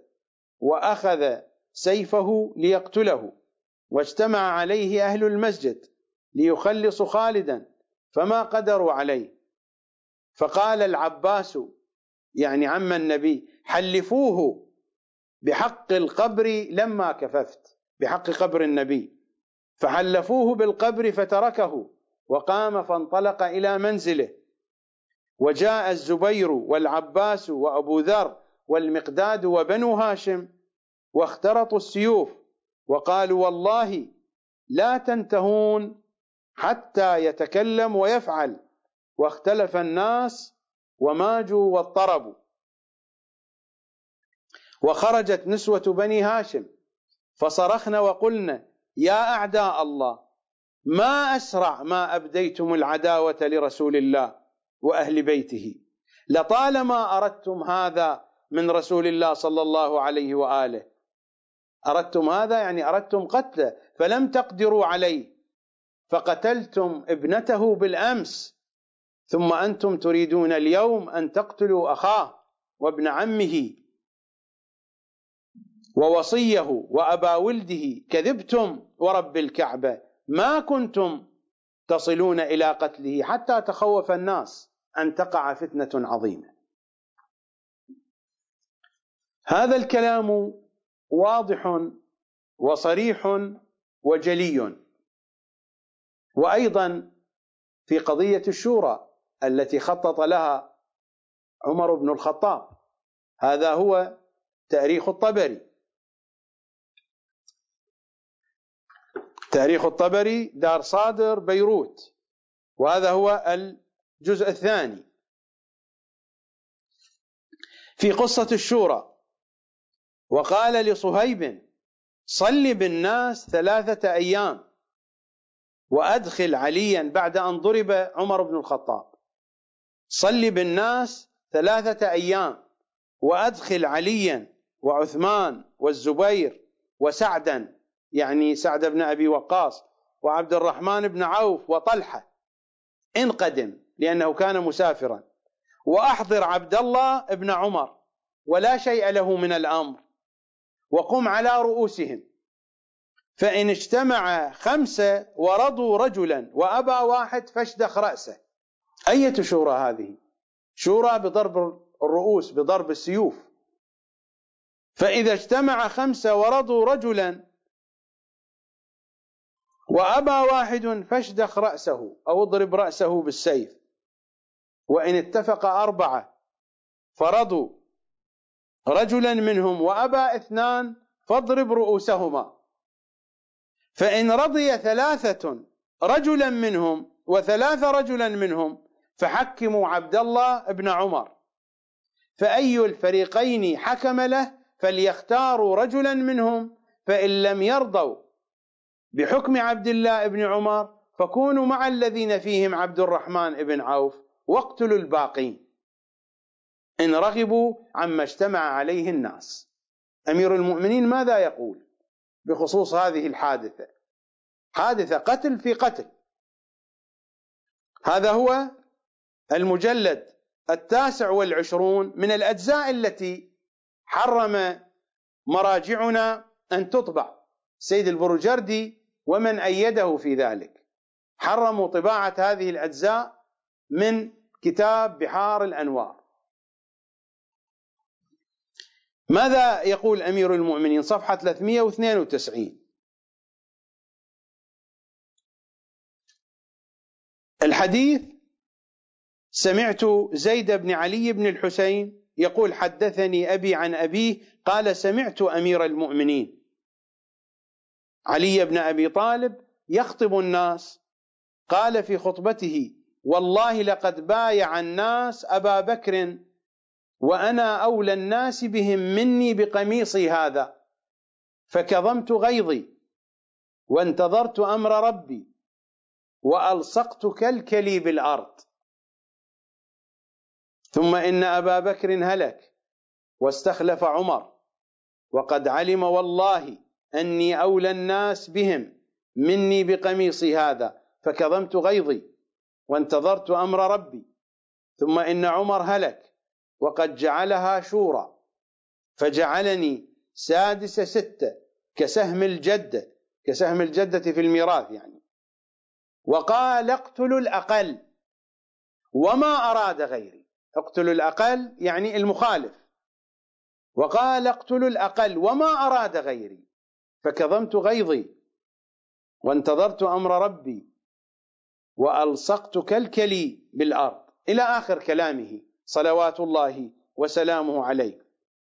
وأخذ سيفه ليقتله. واجتمع عليه أهل المسجد ليخلصوا خالدا فما قدروا عليه. فقال العباس يعني عم النبي: حلفوه بحق القبر لما كففت، بحق قبر النبي. فحلفوه بالقبر فتركه وقام فانطلق إلى منزله. وجاء الزبير والعباس وأبو ذر والمقداد وبنو هاشم واخترطوا السيوف وقالوا: والله لا تنتهون حتى يتكلم ويفعل. واختلف الناس وماجوا واضطربوا. وخرجت نسوة بني هاشم فصرخن وقلن: يا أعداء الله، ما أسرع ما أبديتم العداوة لرسول الله وأهل بيته، لطالما أردتم هذا من رسول الله صلى الله عليه وآله. أردتم هذا يعني أردتم قتله فلم تقدروا عليه، فقتلتم ابنته بالأمس، ثم أنتم تريدون اليوم أن تقتلوا أخاه وابن عمه ووصيه وأبا ولده. كذبتم ورب الكعبة، ما كنتم تصلون إلى قتله حتى تخوف الناس أن تقع فتنة عظيمة. هذا الكلام واضح وصريح وجلي. وأيضا في قضية الشورى التي خطط لها عمر بن الخطاب، هذا هو تاريخ الطبري. تاريخ الطبري دار صادر بيروت، وهذا هو الجزء الثاني. في قصة الشورى: وقال لصهيب: صل بالناس ثلاثة أيام وأدخل عليا، بعد أن ضرب عمر بن الخطاب، صل بالناس ثلاثة أيام وأدخل عليا وعثمان والزبير وسعدا، يعني سعد بن أبي وقاص، وعبد الرحمن بن عوف وطلحة إن قدم لأنه كان مسافرا، وأحضر عبد الله بن عمر ولا شيء له من الأمر، وقم على رؤوسهم، فإن اجتمع خمسة ورضوا رجلا وأبى واحد فاشدخ رأسه. أية شورى هذه؟ شورى بضرب الرؤوس، بضرب السيوف. فإذا اجتمع خمسة ورضوا رجلا وأبى واحد فاشدخ رأسه أو اضرب رأسه بالسيف. وإن اتفق أربعة فرضوا رجلا منهم وأبى اثنان فاضرب رؤوسهما. فإن رضي ثلاثة رجلا منهم وثلاث رجلا منهم فحكموا عبد الله بن عمر، فأي الفريقين حكم له فليختاروا رجلا منهم، فإن لم يرضوا بحكم عبد الله بن عمر فكونوا مع الذين فيهم عبد الرحمن بن عوف واقتلوا الباقين إن رغبوا عما اجتمع عليه الناس. أمير المؤمنين ماذا يقول بخصوص هذه الحادثة؟ حادثة قتل في قتل. هذا هو المجلد التاسع والعشرون من الأجزاء التي حرم مراجعنا أن تطبع. سيد البروجردي ومن أيده في ذلك حرموا طباعة هذه الأجزاء من كتاب بحار الأنوار. ماذا يقول أمير المؤمنين؟ صفحة ثلاثمئة واثنين وتسعين: الحديث: سمعت زيد بن علي بن الحسين يقول: حدثني أبي عن أبيه قال: سمعت أمير المؤمنين علي بن أبي طالب يخطب الناس، قال في خطبته: والله لقد بايع الناس أبا بكر وأنا أولى الناس بهم مني بقميصي هذا، فكظمت غيظي وانتظرت أمر ربي وألصقت كالكلي بالأرض. ثم إن أبا بكر هلك واستخلف عمر، وقد علم والله أني أولى الناس بهم مني بقميصي هذا، فكظمت غيظي وانتظرت أمر ربي. ثم إن عمر هلك وقد جعلها شورى، فجعلني سادس ستة كسهم الجدة، كسهم الجدة في الميراث يعني، وقال اقتلوا الأقل وما أراد غيري. اقتلوا الأقل يعني المخالف. وقال اقتلوا الأقل وما أراد غيري فكظمت غيظي وانتظرت أمر ربي وألصقت كالكلي بالأرض، إلى آخر كلامه صلوات الله وسلامه عليه.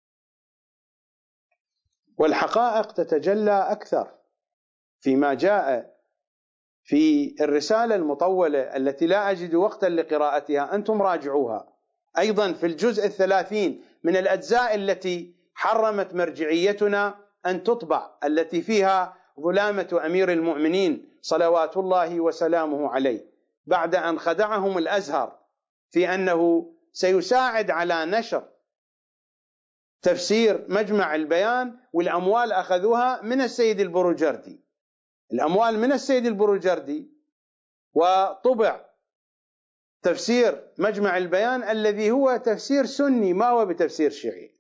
والحقائق تتجلى أكثر فيما جاء في الرسالة المطولة التي لا أجد وقتا لقراءتها، أنتم راجعوها. أيضا في الجزء الثلاثين من الأجزاء التي حرمت مرجعيتنا أن تطبع، التي فيها ظلامة أمير المؤمنين صلوات الله وسلامه عليه، بعد أن خدعهم الأزهر في أنه سيساعد على نشر تفسير مجمع البيان، والأموال أخذوها من السيد البروجردي، الأموال من السيد البروجردي، وطبع تفسير مجمع البيان الذي هو تفسير سني ما هو بتفسير شيعي.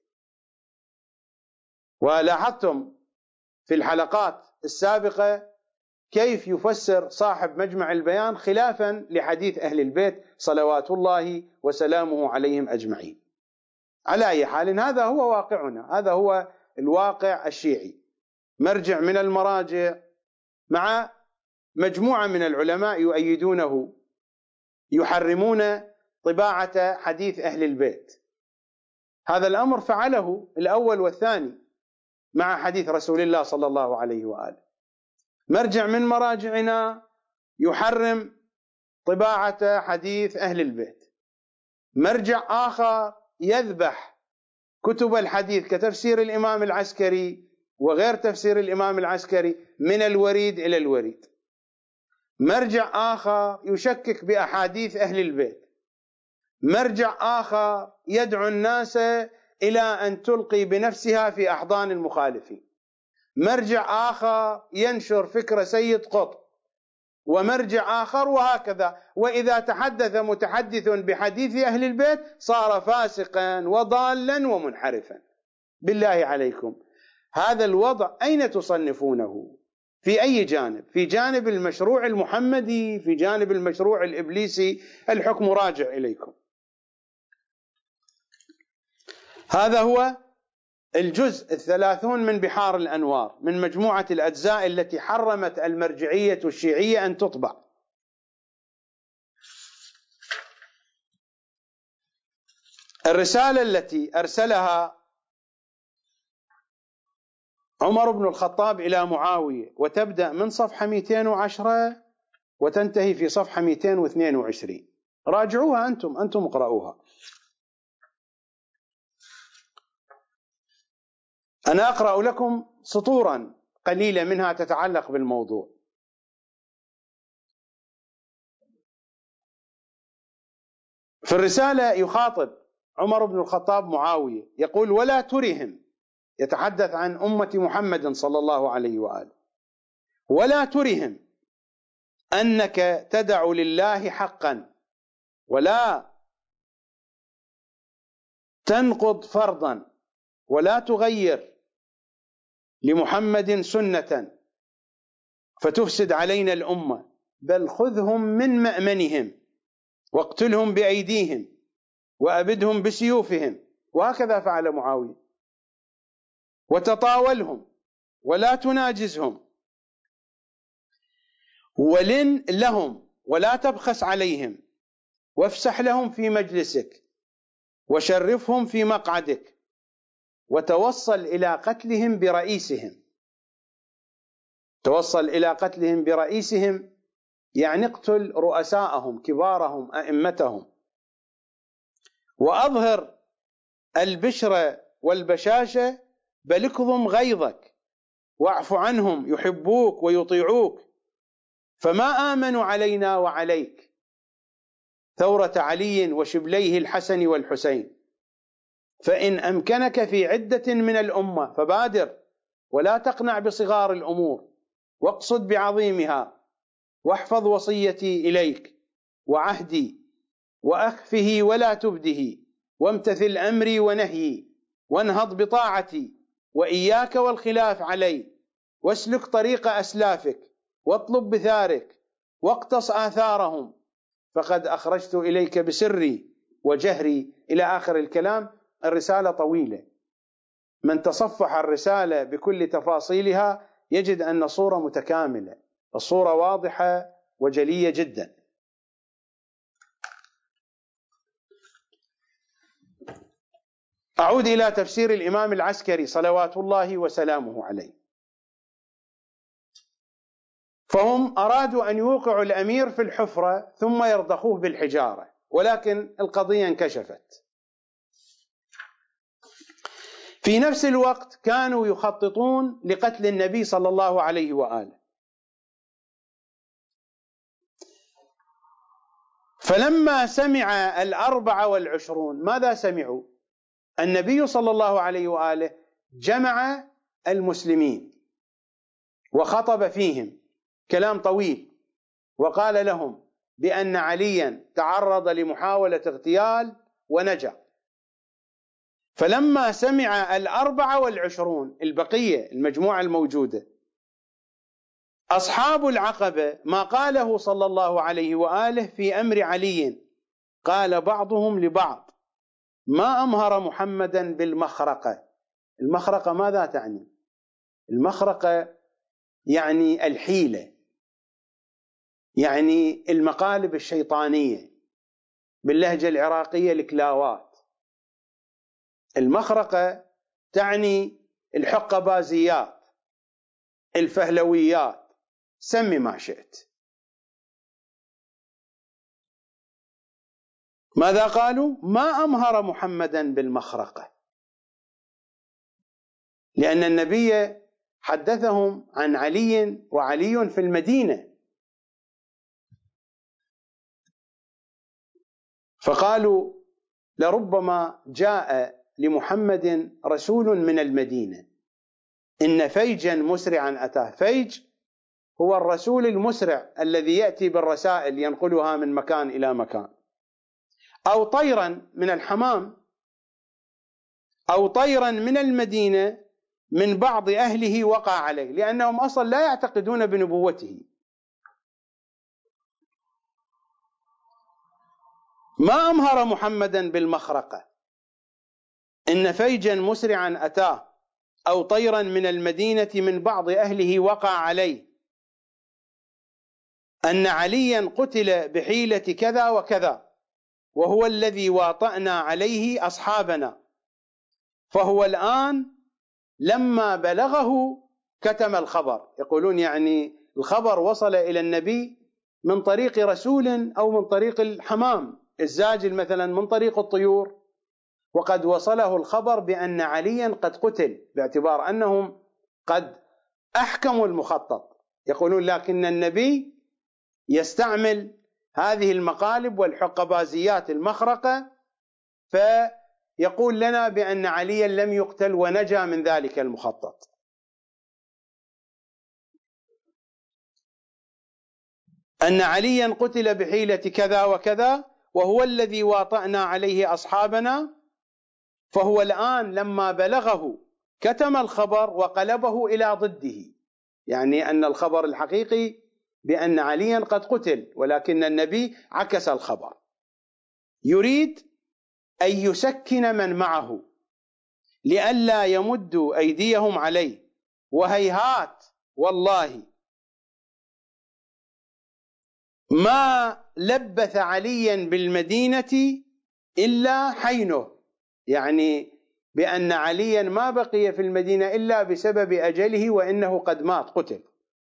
ولاحظتم في الحلقات السابقة كيف يفسر صاحب مجمع البيان خلافا لحديث أهل البيت صلوات الله وسلامه عليهم أجمعين. على أي حال هذا هو واقعنا، هذا هو الواقع الشيعي. مرجع من المراجع مع مجموعة من العلماء يؤيدونه يحرمون طباعة حديث أهل البيت. هذا الأمر فعله الأول والثاني مع حديث رسول الله صلى الله عليه وآله. مرجع من مراجعنا يحرم طباعة حديث أهل البيت. مرجع آخر يذبح كتب الحديث كتفسير الإمام العسكري وغير تفسير الإمام العسكري من الوريد إلى الوريد. مرجع آخر يشكك بأحاديث أهل البيت. مرجع آخر يدعو الناس إلى أن تلقي بنفسها في أحضان المخالفين. مرجع آخر ينشر فكر سيد قطب. ومرجع آخر، وهكذا. وإذا تحدث متحدث بحديث أهل البيت صار فاسقا وضالا ومنحرفا. بالله عليكم، هذا الوضع أين تصنفونه؟ في أي جانب؟ في جانب المشروع المحمدي؟ في جانب المشروع الإبليسي؟ الحكم راجع إليكم. هذا هو الجزء الثلاثون من بحار الأنوار من مجموعة الأجزاء التي حرمت المرجعية الشيعية أن تطبع. الرسالة التي أرسلها عمر بن الخطاب إلى معاوية وتبدأ من صفحة مئتين وعشرة وتنتهي في صفحة مئتين واثنين وعشرين، راجعوها أنتم أنتم اقرأوها. أنا أقرأ لكم سطورا قليلة منها تتعلق بالموضوع. في الرسالة يخاطب عمر بن الخطاب معاوية، يقول: ولا ترهم، يتحدث عن أمة محمد صلى الله عليه وآله، ولا ترهم أنك تدع لله حقا ولا تنقض فرضا ولا تغير لمحمد سنة فتفسد علينا الأمة، بل خذهم من مأمنهم واقتلهم بأيديهم وأبدهم بسيوفهم. وهكذا فعل معاوية. وتطاولهم ولا تناجزهم، ولن لهم ولا تبخس عليهم، وافسح لهم في مجلسك وشرفهم في مقعدك، وتوصل إلى قتلهم برئيسهم. توصل إلى قتلهم برئيسهم يعني اقتل رؤساءهم كبارهم أئمتهم، وأظهر البشرة والبشاشة، بل اكظم غيظك واعف عنهم، يحبوك ويطيعوك، فما آمنوا علينا وعليك ثورة علي وشبليه الحسن والحسين. فإن أمكنك في عدة من الأمة فبادر، ولا تقنع بصغار الأمور، واقصد بعظيمها، واحفظ وصيتي إليك وعهدي، وأخفه ولا تبده، وامتثل أمري ونهيي، وانهض بطاعتي، وإياك والخلاف علي، واسلك طريق أسلافك، واطلب بثارك، واقتص آثارهم فقد أخرجت إليك بسري وجهري، إلى آخر الكلام. الرسالة طويلة، من تصفح الرسالة بكل تفاصيلها يجد أن الصورة متكاملة، الصورة واضحة وجلية جدا. أعود إلى تفسير الإمام العسكري صلوات الله وسلامه عليه. فهم أرادوا أن يوقعوا الأمير في الحفرة ثم يرضخوه بالحجارة، ولكن القضية انكشفت. في نفس الوقت كانوا يخططون لقتل النبي صلى الله عليه وآله. فلما سمع الأربعة والعشرون ماذا سمعوا؟ النبي صلى الله عليه وآله جمع المسلمين وخطب فيهم كلام طويل، وقال لهم بأن عليا تعرض لمحاولة اغتيال ونجا. فلما سمع الأربعة والعشرون البقية المجموعة الموجودة أصحاب العقبة ما قاله صلى الله عليه وآله في أمر علي، قال بعضهم لبعض: ما أمهر محمدا بالمخرقة. المخرقة ماذا تعني؟ المخرقة يعني الحيلة، يعني المقالب الشيطانية، باللهجة العراقية الكلاوات. المخرقة تعني الحقبازيات، الفهلويات، سمي ما شئت. ماذا قالوا؟ ما أمهر محمدا بالمخرقة، لأن النبي حدثهم عن علي وعلي في المدينة، فقالوا لربما جاء لمحمد رسول من المدينة، إن فيجا مسرعا أتاه. فيج هو الرسول المسرع الذي يأتي بالرسائل ينقلها من مكان إلى مكان، أو طيرا من الحمام، أو طيرا من المدينة من بعض أهله وقع عليه، لأنهم أصلا لا يعتقدون بنبوته. ما أمهر محمدا بالمخرقة، إن فيجا مسرعا أتاه، أو طيرا من المدينة من بعض أهله وقع عليه، أن عليا قتل بحيلة كذا وكذا، وهو الذي واطأنا عليه أصحابنا، فهو الآن لما بلغه كتم الخبر. يقولون يعني الخبر وصل إلى النبي من طريق رسول أو من طريق الحمام الزاجل مثلا، من طريق الطيور، وقد وصله الخبر بأن عليا قد قتل، باعتبار أنهم قد أحكموا المخطط. يقولون لكن النبي يستعمل هذه المقالب والحقبازيات المخرقة، فيقول لنا بأن عليا لم يقتل ونجا من ذلك المخطط. أن عليا قتل بحيلة كذا وكذا، وهو الذي واطأنا عليه أصحابنا، فهو الآن لما بلغه كتم الخبر وقلبه إلى ضده، يعني أن الخبر الحقيقي بأن عليا قد قتل، ولكن النبي عكس الخبر، يريد أن يسكن من معه لئلا يمدوا أيديهم عليه. وهيهات والله ما لبث عليا بالمدينة إلا حينه، يعني بأن عليا ما بقي في المدينة إلا بسبب أجله، وإنه قد مات قتل.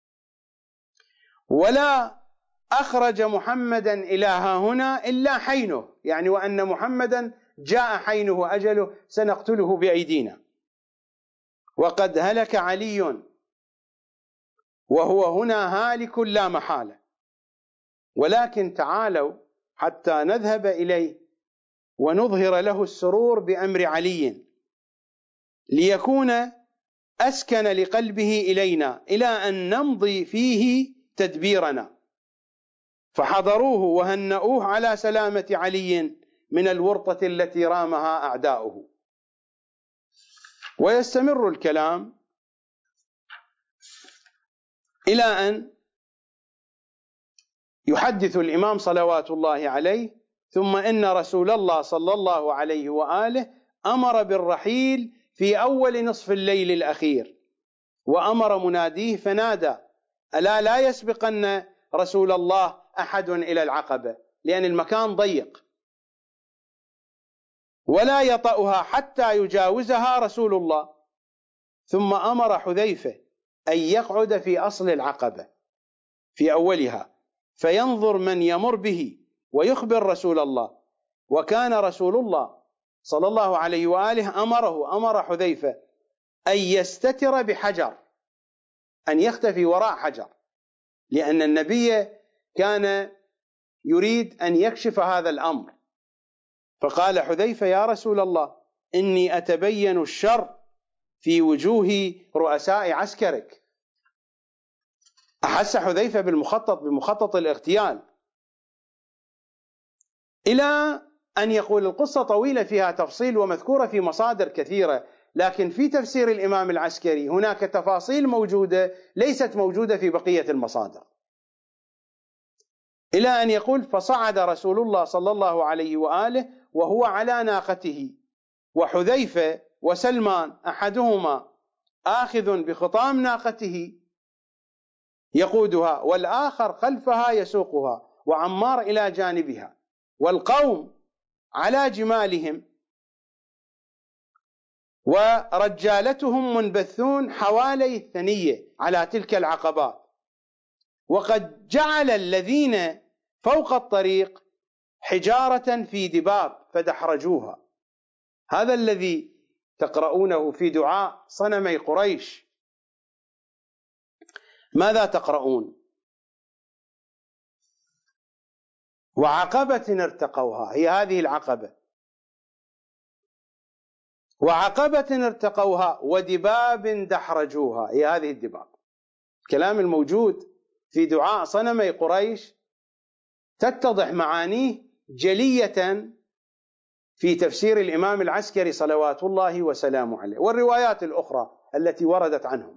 ولا أخرج محمدا إلى ها هنا إلا حينه، يعني وأن محمدا جاء حينه أجله سنقتله بأيدينا، وقد هلك علي وهو هنا هالك لا محالة. ولكن تعالوا حتى نذهب إليه ونظهر له السرور بأمر علي، ليكون أسكن لقلبه إلينا إلى أن نمضي فيه تدبيرنا. فحضروه وهنؤوه على سلامة علي من الورطة التي رامها أعداؤه. ويستمر الكلام إلى أن يحدث الإمام صلوات الله عليه: ثم إن رسول الله صلى الله عليه وآله أمر بالرحيل في أول نصف الليل الأخير، وأمر مناديه فنادى: ألا لا يسبقن رسول الله أحد إلى العقبة، لأن المكان ضيق، ولا يطأها حتى يجاوزها رسول الله. ثم أمر حذيفة أن يقعد في أصل العقبة في أولها فينظر من يمر به ويخبر رسول الله. وكان رسول الله صلى الله عليه وآله أمره أمر حذيفة أن يستتر بحجر، أن يختفي وراء حجر، لأن النبي كان يريد أن يكشف هذا الأمر. فقال حذيفة: يا رسول الله، إني أتبين الشر في وجوه رؤساء عسكرك. أحس حذيفة بالمخطط بمخطط الاغتيال، إلى أن يقول القصة طويلة فيها تفصيل ومذكورة في مصادر كثيرة، لكن في تفسير الإمام العسكري هناك تفاصيل موجودة ليست موجودة في بقية المصادر، إلى أن يقول: فصعد رسول الله صلى الله عليه وآله وهو على ناقته، وحذيفة وسلمان أحدهما آخذ بخطام ناقته يقودها، والآخر خلفها يسوقها، وعمار إلى جانبها، والقوم على جمالهم، ورجالتهم منبثون حوالي الثنية على تلك العقبات. وقد جعل الذين فوق الطريق حجارة في دباب فدحرجوها. هذا الذي تقرؤونه في دعاء صنمي قريش. ماذا تقرؤون؟ وعقبة ارتقوها، هي هذه العقبة، وعقبة ارتقوها ودباب دحرجوها، هي هذه الدباب. الكلام الموجود في دعاء صنمي قريش تتضح معانيه جلية في تفسير الإمام العسكري صلوات الله وسلامه عليه والروايات الأخرى التي وردت عنهم.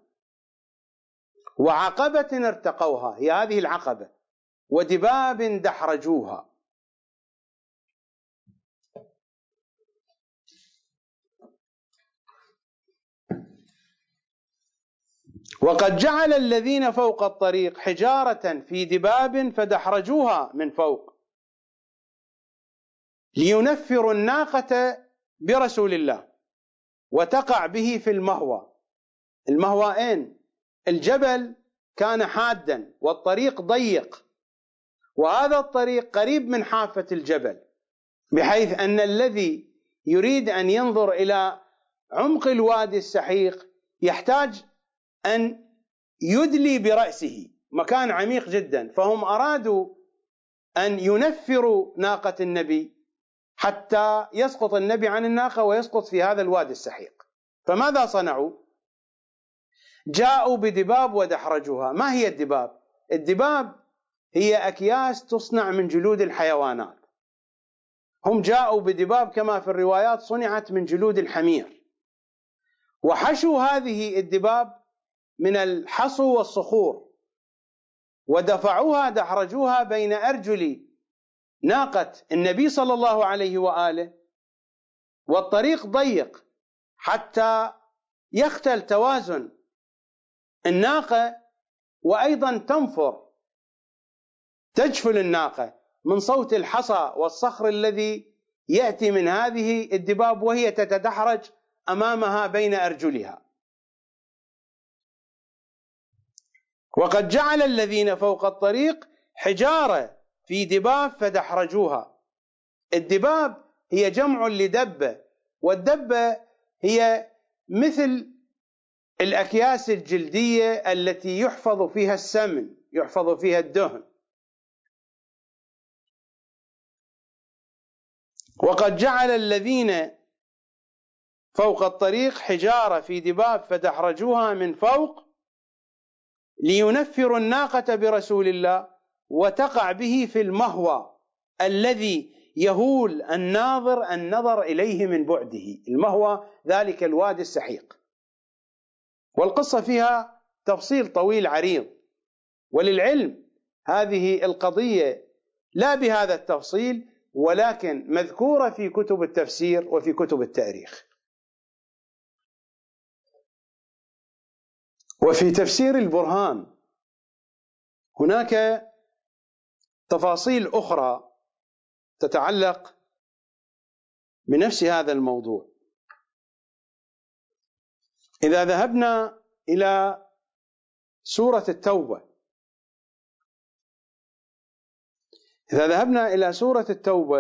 وعقبة ارتقوها، هي هذه العقبة، ودباب دحرجوها. وقد جعل الذين فوق الطريق حجارة في دباب فدحرجوها من فوق لينفروا الناقة برسول الله وتقع به في المهوى. المهوى الجبل كان حادا والطريق ضيق، وهذا الطريق قريب من حافة الجبل، بحيث أن الذي يريد أن ينظر إلى عمق الوادي السحيق يحتاج أن يدلي برأسه، مكان عميق جدا. فهم أرادوا أن ينفروا ناقة النبي حتى يسقط النبي عن الناقة ويسقط في هذا الوادي السحيق. فماذا صنعوا؟ جاءوا بدباب ودحرجوها. ما هي الدباب؟ الدباب هي أكياس تصنع من جلود الحيوانات. هم جاءوا بدباب كما في الروايات صنعت من جلود الحمير، وحشوا هذه الدباب من الحصو والصخور ودفعوها دحرجوها بين أرجل ناقة النبي صلى الله عليه وآله، والطريق ضيق حتى يختل توازن الناقة، وأيضا تنفر تجفل الناقة من صوت الحصى والصخر الذي يأتي من هذه الدباب وهي تتدحرج أمامها بين أرجلها. وقد جعل الذين فوق الطريق حجارة في دباب فدحرجوها. الدباب هي جمع لدبة، والدبة هي مثل الأكياس الجلدية التي يحفظ فيها السمن، يحفظ فيها الدهن. وقد جعل الذين فوق الطريق حجارة في دباب فدحرجوها من فوق لينفروا الناقة برسول الله وتقع به في المهوى الذي يهول الناظر النظر إليه من بعده. المهوى ذلك الوادي السحيق. والقصة فيها تفصيل طويل عريض، وللعلم هذه القضية لا بهذا التفصيل، ولكن مذكورة في كتب التفسير وفي كتب التاريخ. وفي تفسير البرهان هناك تفاصيل أخرى تتعلق بنفس هذا الموضوع. إذا ذهبنا إلى سورة التوبة إذا ذهبنا إلى سورة التوبة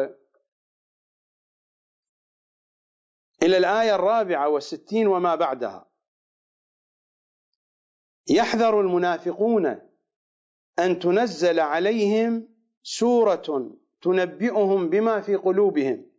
إلى الآية الرابعة والستين وما بعدها، يحذر المنافقون أن تنزل عليهم سورة تنبئهم بما في قلوبهم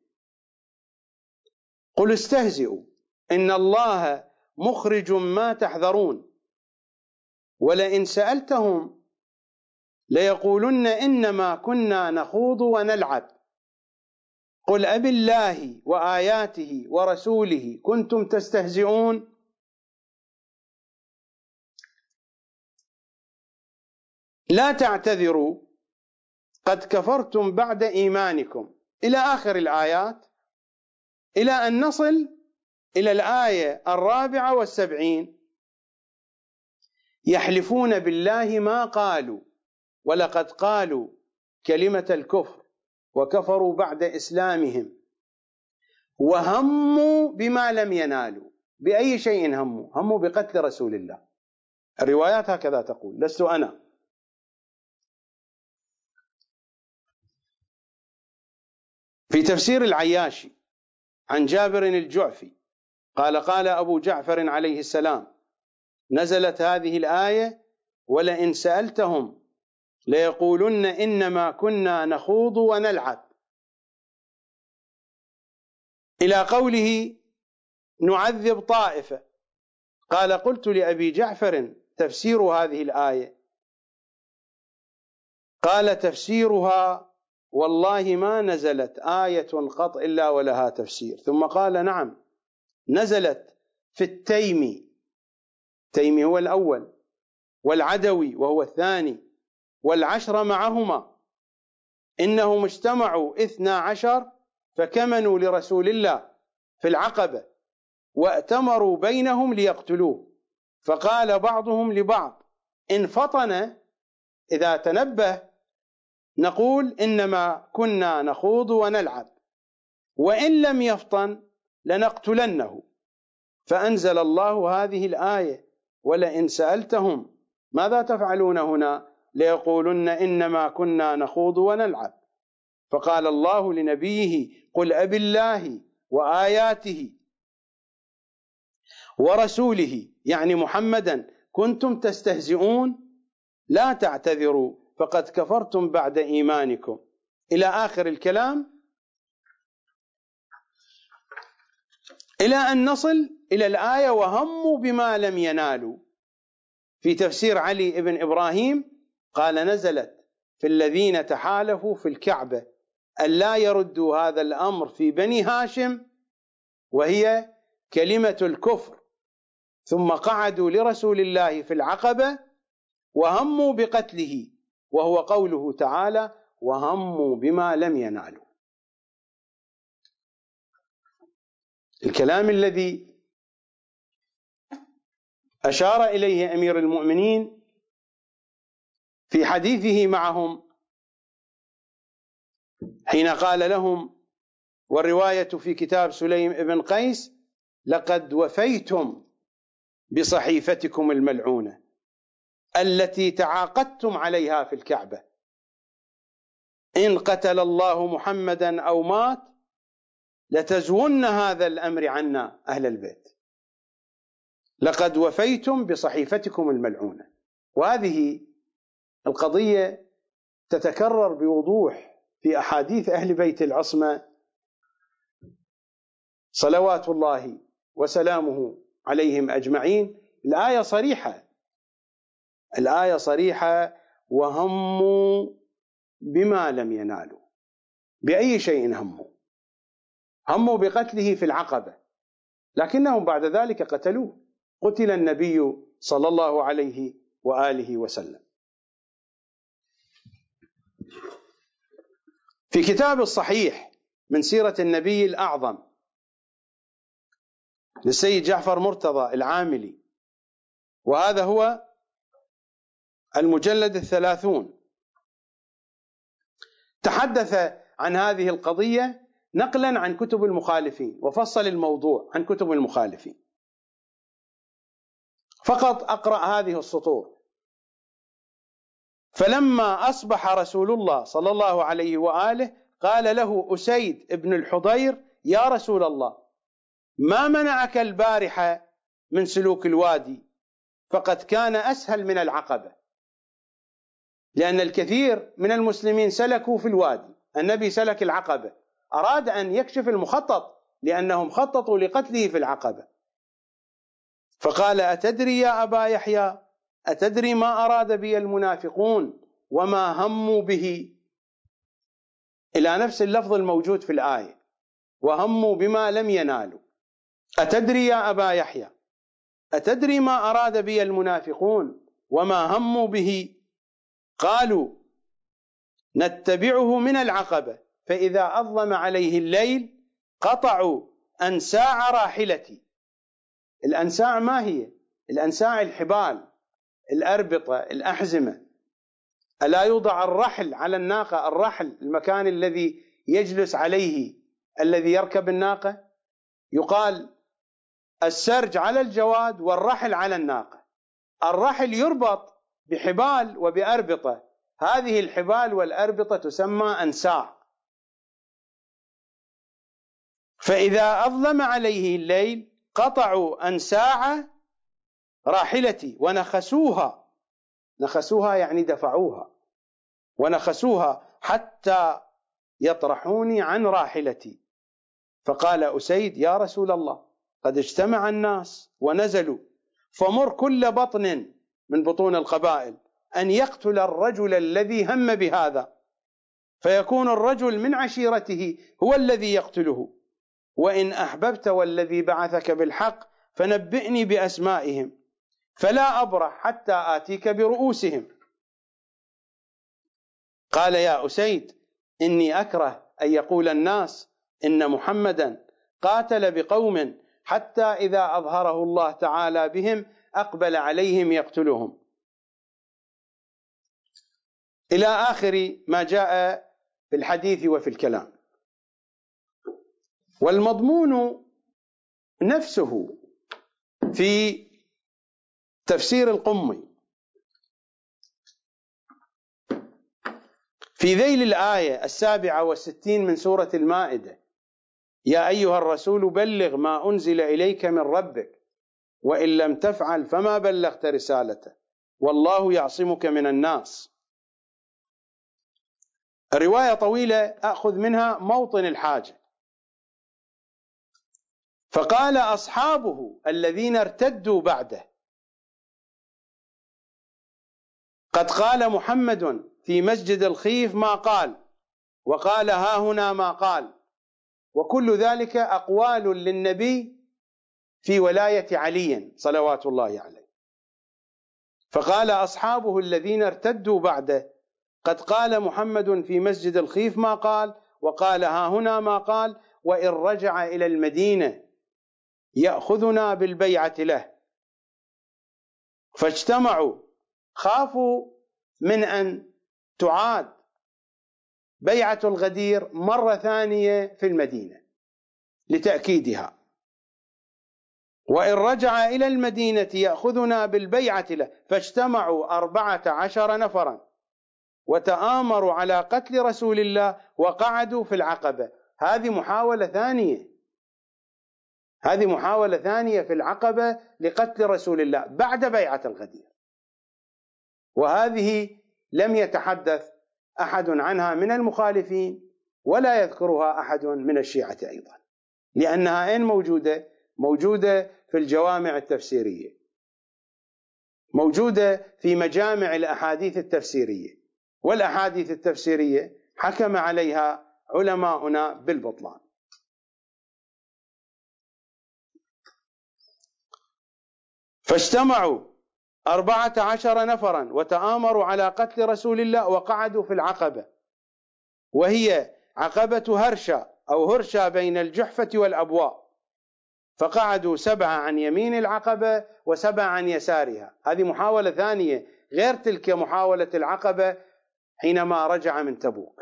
قل استهزئوا إن الله مخرج ما تحذرون ولئن سألتهم ليقولن إنما كنا نخوض ونلعب قل أبالله وآياته ورسوله كنتم تستهزئون لا تعتذروا قد كفرتم بعد إيمانكم، إلى آخر الآيات، إلى أن نصل إلى الآية الرابعة والسبعين. يحلفون بالله ما قالوا ولقد قالوا كلمة الكفر وكفروا بعد إسلامهم وهموا بما لم ينالوا. بأي شيء هموا؟ هموا بقتل رسول الله. الروايات هكذا تقول، لست أنا. في تفسير العياشي عن جابر الجعفي قال قال أبو جعفر عليه السلام: نزلت هذه الآية ولئن سألتهم ليقولن إنما كنا نخوض ونلعب، إلى قوله نعذب طائفة. قال قلت لأبي جعفر تفسير هذه الآية؟ قال تفسيرها والله ما نزلت آية قط إلا ولها تفسير. ثم قال نعم، نزلت في التيمي، التيمي هو الأول، والعدوي وهو الثاني، والعشر معهما، إنهم اجتمعوا اثنا عشر فكمنوا لرسول الله في العقبة وأتمروا بينهم ليقتلوه، فقال بعضهم لبعض إن فطن إذا تنبه نقول إنما كنا نخوض ونلعب، وإن لم يفطن لنقتلنه. فأنزل الله هذه الآية ولئن سألتهم ماذا تفعلون هنا ليقولن إنما كنا نخوض ونلعب. فقال الله لنبيه قل أبالله وآياته ورسوله، يعني محمدا، كنتم تستهزئون لا تعتذروا فقد كفرتم بعد إيمانكم، إلى آخر الكلام، إلى أن نصل إلى الآية وهموا بما لم ينالوا. في تفسير علي بن إبراهيم قال نزلت في الذين تحالفوا في الكعبة ألا يردوا هذا الأمر في بني هاشم وهي كلمة الكفر، ثم قعدوا لرسول الله في العقبة وهموا بقتله، وهو قوله تعالى وهموا بما لم ينالوا. الكلام الذي أشار إليه أمير المؤمنين في حديثه معهم حين قال لهم، والرواية في كتاب سليم بن قيس: لقد وفيتم بصحيفتكم الملعونة التي تعاقدتم عليها في الكعبة، إن قتل الله محمدا أو مات لتزون هذا الأمر عنا أهل البيت، لقد وفيتم بصحيفتكم الملعونة. وهذه القضية تتكرر بوضوح في أحاديث أهل بيت العصمة صلوات الله وسلامه عليهم أجمعين. الآية صريحة، الآية صريحة: وهموا بما لم ينالوا. بأي شيء هموا؟ هموا بقتله في العقبة، لكنهم بعد ذلك قتلوه، قتل النبي صلى الله عليه وآله وسلم. في كتاب الصحيح من سيرة النبي الأعظم للسيد جعفر مرتضى العاملي، وهذا هو المجلد الثلاثون، تحدث عن هذه القضية نقلا عن كتب المخالفين، وفصل الموضوع عن كتب المخالفين. فقط أقرأ هذه السطور: فلما أصبح رسول الله صلى الله عليه وآله قال له أسيد بن الحضير: يا رسول الله، ما منعك البارحة من سلوك الوادي؟ فقد كان أسهل من العقبة، لأن الكثير من المسلمين سلكوا في الوادي، النبي سلك العقبة، أراد أن يكشف المخطط لأنهم خططوا لقتله في العقبة. فقال: أتدري يا أبا يحيى، أتدري ما أراد بي المنافقون وما هموا به؟ إلى نفس اللفظ الموجود في الآية: وهموا بما لم ينالوا. أتدري يا أبا يحيى، أتدري ما أراد بي المنافقون وما هموا به؟ قالوا: نتبعه من العقبة، فإذا أظلم عليه الليل قطعوا أنساع راحلتي. الأنساع ما هي؟ الأنساع الحبال، الأربطة، الأحزمة. ألا يوضع الرحل على الناقة، الرحل المكان الذي يجلس عليه الذي يركب الناقة، يقال السرج على الجواد والرحل على الناقة. الرحل يربط بحبال وبأربطة، هذه الحبال والأربطة تسمى أنساع. فإذا أظلم عليه الليل قطعوا أنساع راحلتي ونخسوها، نخسوها يعني دفعوها، ونخسوها حتى يطرحوني عن راحلتي. فقال أسيد: يا رسول الله، قد اجتمع الناس ونزلوا، فمر كل بطن من بطون القبائل أن يقتل الرجل الذي هم بهذا، فيكون الرجل من عشيرته هو الذي يقتله. وإن أحببت والذي بعثك بالحق فنبئني بأسمائهم، فلا أبرح حتى آتيك برؤوسهم. قال: يا أسيد، إني أكره أن يقول الناس إن محمدا قاتل بقوم حتى إذا أظهره الله تعالى بهم أقبل عليهم يقتلهم، إلى آخر ما جاء في الحديث وفي الكلام. والمضمون نفسه في تفسير القمي في ذيل الآية السابعة والستين من سورة المائدة: يا أيها الرسول بلغ ما أنزل إليك من ربك وإن لم تفعل فما بلغت رسالته والله يعصمك من الناس. الرواية طويلة، أخذ منها موطن الحاجة. فقال أصحابه الذين ارتدوا بعده: قد قال محمد في مسجد الخيف ما قال، وقال ها هنا ما قال، وكل ذلك أقوال للنبي في ولاية علي صلوات الله عليه. فقال أصحابه الذين ارتدوا بعده: قد قال محمد في مسجد الخيف ما قال، وقال ها هنا ما قال، وإن رجع إلى المدينة يأخذنا بالبيعة له. فاجتمعوا، خافوا من أن تعاد بيعة الغدير مرة ثانية في المدينة لتأكيدها. وإن رجع إلى المدينة يأخذنا بالبيعة له. فاجتمعوا أربعة عشر نفرا وتآمروا على قتل رسول الله وقعدوا في العقبة. هذه محاولة ثانية، هذه محاولة ثانية في العقبة لقتل رسول الله بعد بيعة الغدير، وهذه لم يتحدث أحد عنها من المخالفين ولا يذكرها أحد من الشيعة أيضا، لأنها أين موجودة؟ موجودة في الجوامع التفسيرية، موجودة في مجامع الأحاديث التفسيرية، والأحاديث التفسيرية حكم عليها علماؤنا بالبطلان. فاجتمعوا أربعة عشر نفرا وتآمروا على قتل رسول الله وقعدوا في العقبة، وهي عقبة هرشا أو هرشا بين الجحفة والأبواء، فقعدوا سبعة عن يمين العقبة وسبعة عن يسارها. هذه محاولة ثانية غير تلك محاولة العقبة حينما رجع من تبوك.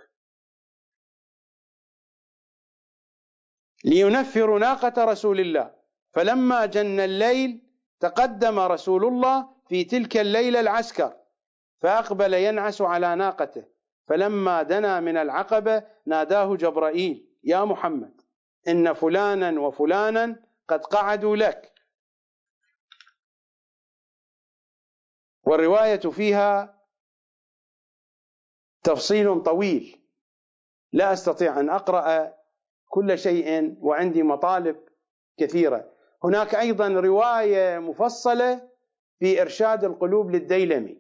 لينفروا ناقة رسول الله، فلما جن الليل تقدم رسول الله في تلك الليلة العسكر، فأقبل ينعس على ناقته، فلما دنا من العقبة ناداه جبرائيل: يا محمد، إن فلانا وفلانا قد قعدوا لك. والرواية فيها تفصيل طويل، لا أستطيع أن أقرأ كل شيء وعندي مطالب كثيرة. هناك أيضا رواية مفصلة في إرشاد القلوب للديلمي،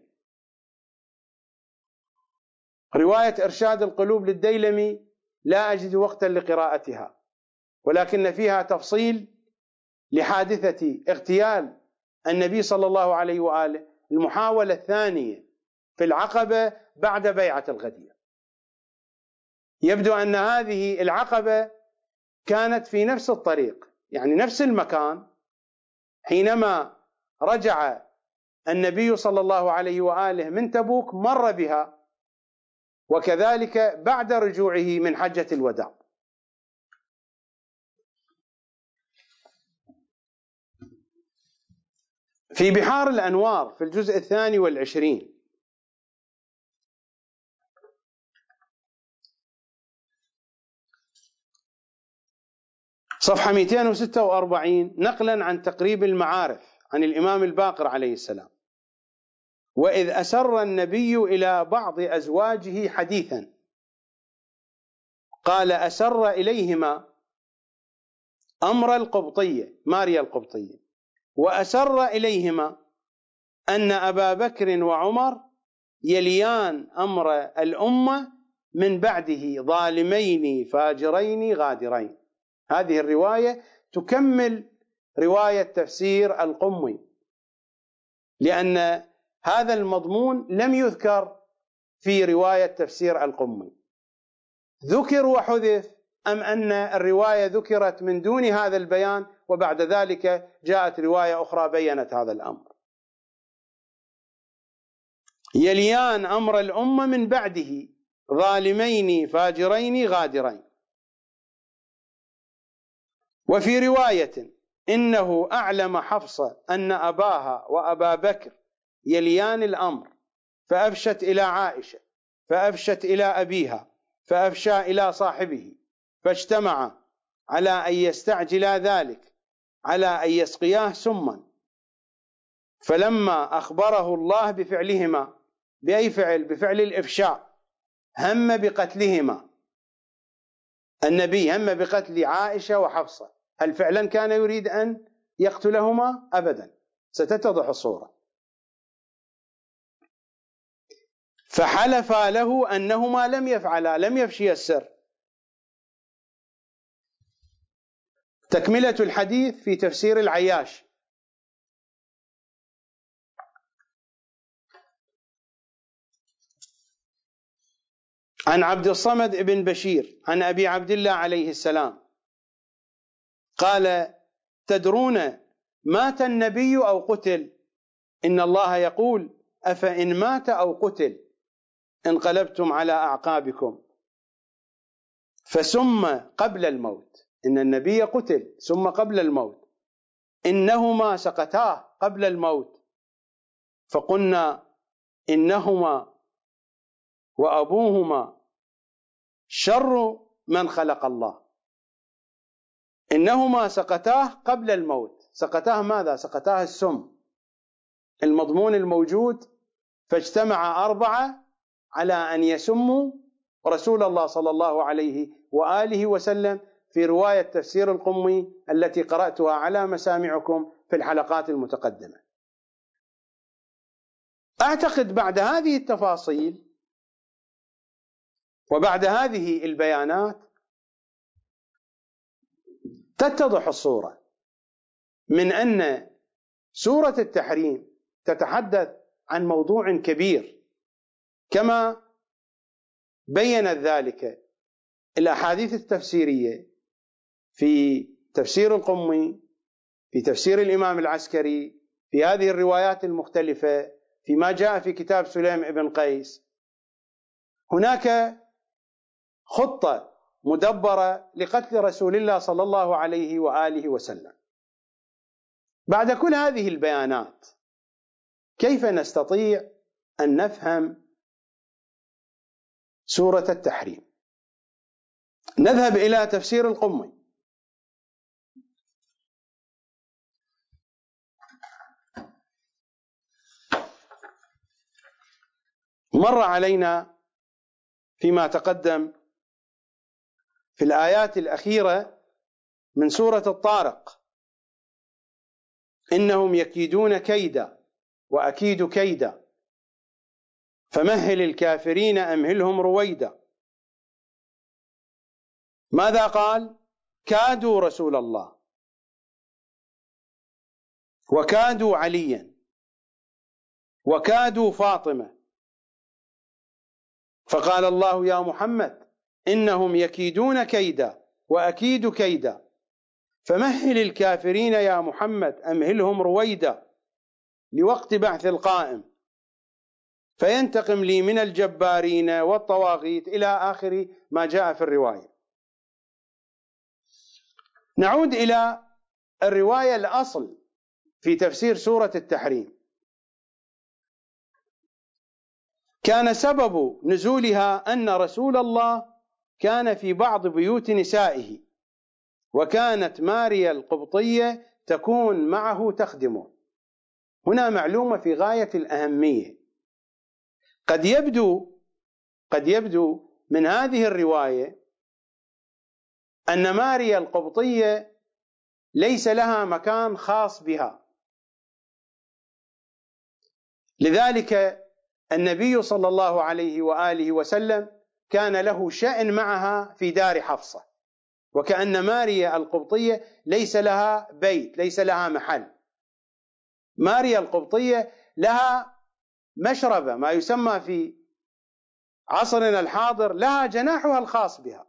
رواية إرشاد القلوب للديلمي لا أجد وقتا لقراءتها، ولكن فيها تفصيل لحادثة اغتيال النبي صلى الله عليه وآله، المحاولة الثانية في العقبة بعد بيعة الغدير. يبدو أن هذه العقبة كانت في نفس الطريق، يعني نفس المكان، حينما رجع النبي صلى الله عليه وآله من تبوك مر بها، وكذلك بعد رجوعه من حجة الوداع. في بحار الأنوار في الجزء الثاني والعشرين صفحة مئتين وستة وأربعين نقلا عن تقريب المعارف عن الإمام الباقر عليه السلام: وإذ أسر النبي إلى بعض أزواجه حديثا قال أسر إليهما أمر القبطية ماريا القبطية، وأسر إليهما أن أبا بكر وعمر يليان أمر الأمة من بعده ظالمين فاجرين غادرين. هذه الرواية تكمل رواية تفسير القمي، لأن هذا المضمون لم يذكر في رواية تفسير القمي. ذكر وحذف أم أن الرواية ذكرت من دون هذا البيان وبعد ذلك جاءت رواية أخرى بيّنت هذا الأمر؟ يليان أمر الأمة من بعده ظالمين فاجرين غادرين. وفي رواية إنه أعلم حفصة أن أباها وأبا بكر يليان الأمر، فأفشت إلى عائشة، فأفشت إلى أبيها، فأفشى إلى صاحبه، فاجتمع على أن يستعجلا ذلك، على أن يسقياه سما. فلما أخبره الله بفعلهما، بأي فعل؟ بفعل الإفشاء، هم بقتلهما. النبي هم بقتل عائشة وحفصة، هل فعلا كان يريد أن يقتلهما؟ أبدا، ستتضح الصورة. فحلف له أنهما لم يفعلا، لم يفشي السر. تكملة الحديث في تفسير العياش. عن عبد الصمد بن بشير عن أبي عبد الله عليه السلام قال: تدرون مات النبي أو قتل؟ إن الله يقول: أفإن مات أو قتل انقلبتم على أعقابكم. فسم قبل الموت، إن النبي قتل ثم قبل الموت، إنهما سقطاه قبل الموت، فقلنا إنهما وأبوهما شر من خلق الله. إنهما سقطاه قبل الموت. سقطاه ماذا؟ سقطاه السم، المضمون الموجود: فاجتمع أربعة على أن يسموا رسول الله صلى الله عليه وآله وسلم، في رواية تفسير القمي التي قرأتها على مسامعكم في الحلقات المتقدمة. أعتقد بعد هذه التفاصيل وبعد هذه البيانات تتضح الصورة من أن سورة التحريم تتحدث عن موضوع كبير، كما بينت ذلك الأحاديث التفسيرية في تفسير القمي، في تفسير الإمام العسكري، في هذه الروايات المختلفة، فيما جاء في كتاب سليم بن قيس، هناك خطة مدبرة لقتل رسول الله صلى الله عليه وآله وسلم. بعد كل هذه البيانات كيف نستطيع أن نفهم سورة التحريم؟ نذهب إلى تفسير القمي. مر علينا فيما تقدم في الآيات الأخيرة من سورة الطارق: إنهم يكيدون كيدا وأكيد كيدا فمهل الكافرين أمهلهم رويدا. ماذا قال؟ كادوا رسول الله وكادوا عليا وكادوا فاطمة، فقال الله يا محمد إنهم يكيدون كيدا وأكيد كيدا فمهل الكافرين يا محمد أمهلهم رويدا لوقت بعث القائم فينتقم لي من الجبارين والطواغيت، إلى آخر ما جاء في الرواية. نعود إلى الرواية الأصل في تفسير سورة التحريم. كان سبب نزولها أن رسول الله كان في بعض بيوت نسائه، وكانت ماريا القبطية تكون معه تخدمه. هنا معلومة في غاية الأهمية. قد يبدو قد يبدو من هذه الرواية أن ماريا القبطية ليس لها مكان خاص بها، لذلك النبي صلى الله عليه وآله وسلم كان له شأن معها في دار حفصة، وكأن ماريا القبطية ليس لها بيت، ليس لها محل. ماريا القبطية لها مشربة، ما يسمى في عصرنا الحاضر لها جناحها الخاص بها.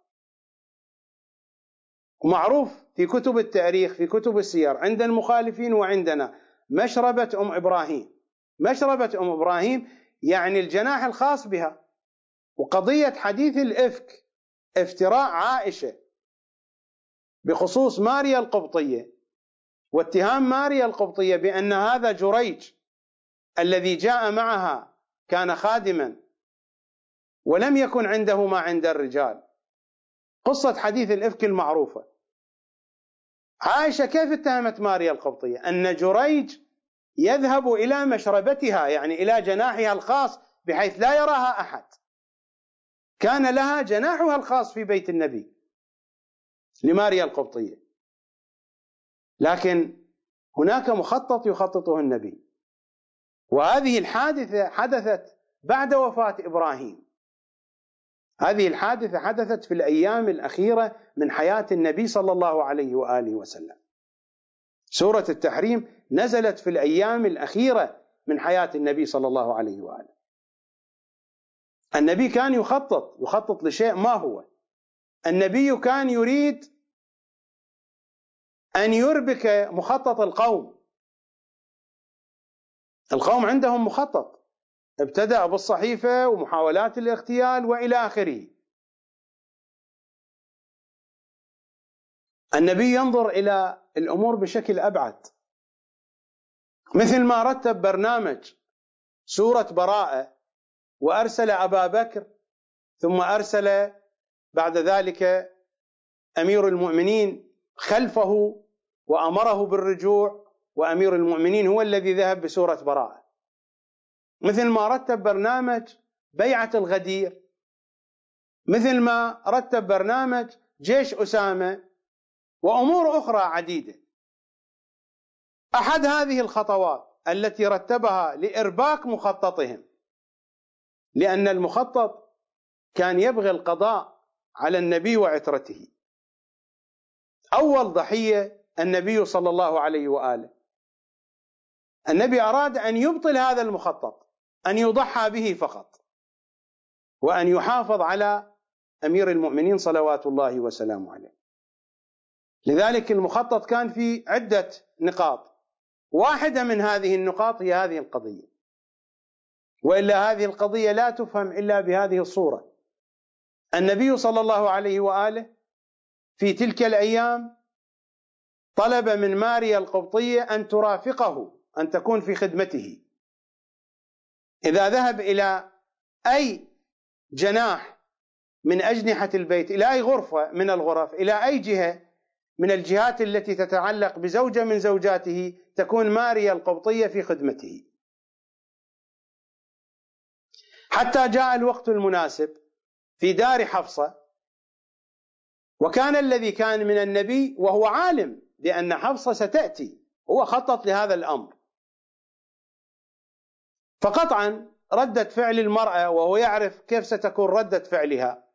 ومعروف في كتب التاريخ، في كتب السير، عند المخالفين وعندنا، مشربة أم إبراهيم. مشربة أم إبراهيم يعني الجناح الخاص بها. وقضية حديث الإفك، افتراء عائشة بخصوص ماريا القبطية واتهام ماريا القبطية بأن هذا جريج الذي جاء معها كان خادما ولم يكن عنده ما عند الرجال، قصة حديث الإفك المعروفة. عائشة كيف اتهمت ماريا القبطية؟ أن جريج يذهب إلى مشربتها، يعني إلى جناحها الخاص، بحيث لا يراها أحد. كان لها جناحها الخاص في بيت النبي لماريا القبطية، لكن هناك مخطط يخططه النبي. وهذه الحادثة حدثت بعد وفاة إبراهيم. هذه الحادثة حدثت في الأيام الأخيرة من حياة النبي صلى الله عليه وآله وسلم. سورة التحريم نزلت في الأيام الأخيرة من حياة النبي صلى الله عليه وآله. النبي كان يخطط يخطط لشيء، ما هو؟ النبي كان يريد أن يربك مخطط القوم. القوم عندهم مخطط، ابتدأ بالصحيفة ومحاولات الاغتيال وإلى آخره. النبي ينظر إلى الأمور بشكل أبعد، مثل ما رتب برنامج سورة براءة وأرسل أبا بكر، ثم أرسل بعد ذلك أمير المؤمنين خلفه وأمره بالرجوع، وأمير المؤمنين هو الذي ذهب بسورة براءة. مثل ما رتب برنامج بيعة الغدير، مثل ما رتب برنامج جيش أسامة، وأمور أخرى عديدة. أحد هذه الخطوات التي رتبها لإرباك مخططهم، لأن المخطط كان يبغي القضاء على النبي وعترته. أول ضحية النبي صلى الله عليه وآله. النبي أراد أن يبطل هذا المخطط، أن يضحى به فقط، وأن يحافظ على أمير المؤمنين صلوات الله وسلامه عليه. لذلك المخطط كان في عدة نقاط، واحدة من هذه النقاط هي هذه القضية، وإلا هذه القضية لا تفهم إلا بهذه الصورة. النبي صلى الله عليه وآله في تلك الأيام طلب من ماريا القبطية أن ترافقه، أن تكون في خدمته. إذا ذهب إلى أي جناح من أجنحة البيت، إلى أي غرفة من الغرف، إلى أي جهة من الجهات التي تتعلق بزوجة من زوجاته، تكون ماريا القبطية في خدمته. حتى جاء الوقت المناسب في دار حفصة، وكان الذي كان من النبي وهو عالم بأن حفصة ستأتي، هو خطط لهذا الأمر. فقطعا ردة فعل المرأة وهو يعرف كيف ستكون ردة فعلها،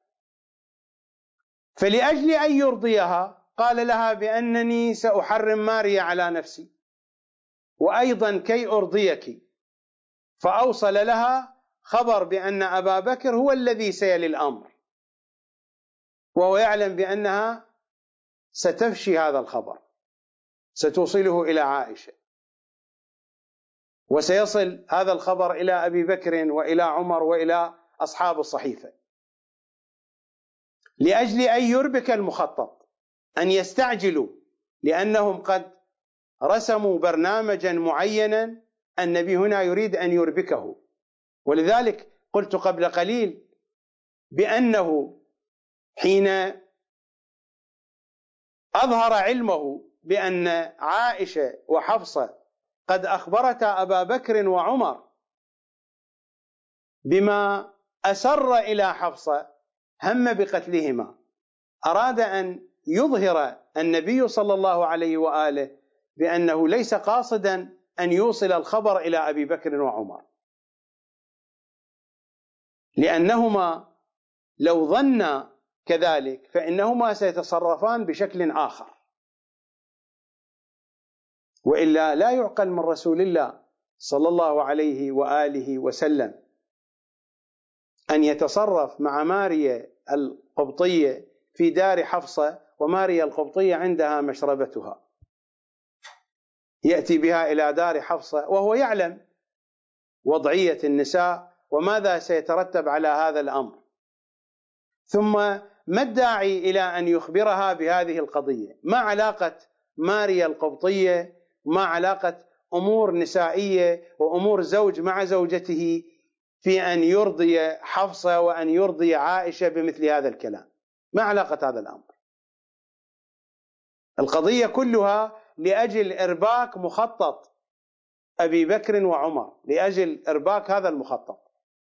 فلأجل أن يرضيها قال لها بأنني سأحرم ماريا على نفسي، وأيضا كي أرضيك، فأوصل لها خبر بأن أبا بكر هو الذي سيلي الأمر، وهو يعلم بأنها ستفشي هذا الخبر، ستوصله إلى عائشة، وسيصل هذا الخبر إلى أبي بكر وإلى عمر وإلى أصحاب الصحيفة. لأجل أن يربك المخطط، أن يستعجلوا، لأنهم قد رسموا برنامجا معينا، النبي هنا يريد أن يربكه. ولذلك قلت قبل قليل بأنه حين أظهر علمه بأن عائشة وحفصة قد أخبرتا أبا بكر وعمر بما أسر إلى حفصة، هم بقتلهما. أراد أن يظهر النبي صلى الله عليه وآله بأنه ليس قاصدا أن يوصل الخبر إلى أبي بكر وعمر، لأنهما لو ظنا كذلك فإنهما سيتصرفان بشكل آخر، وإلا لا يعقل من رسول الله صلى الله عليه وآله وسلم أن يتصرف مع ماريا القبطية في دار حفصة، وماريا القبطية عندها مشربتها، يأتي بها إلى دار حفصة وهو يعلم وضعية النساء وماذا سيترتب على هذا الأمر. ثم ما الداعي إلى أن يخبرها بهذه القضية؟ ما علاقة ماريا القبطية، ما علاقة أمور نسائية وأمور زوج مع زوجته في أن يرضي حفصة وأن يرضي عائشة بمثل هذا الكلام؟ ما علاقة هذا الأمر؟ القضية كلها لأجل إرباك مخطط أبي بكر وعمر، لأجل إرباك هذا المخطط.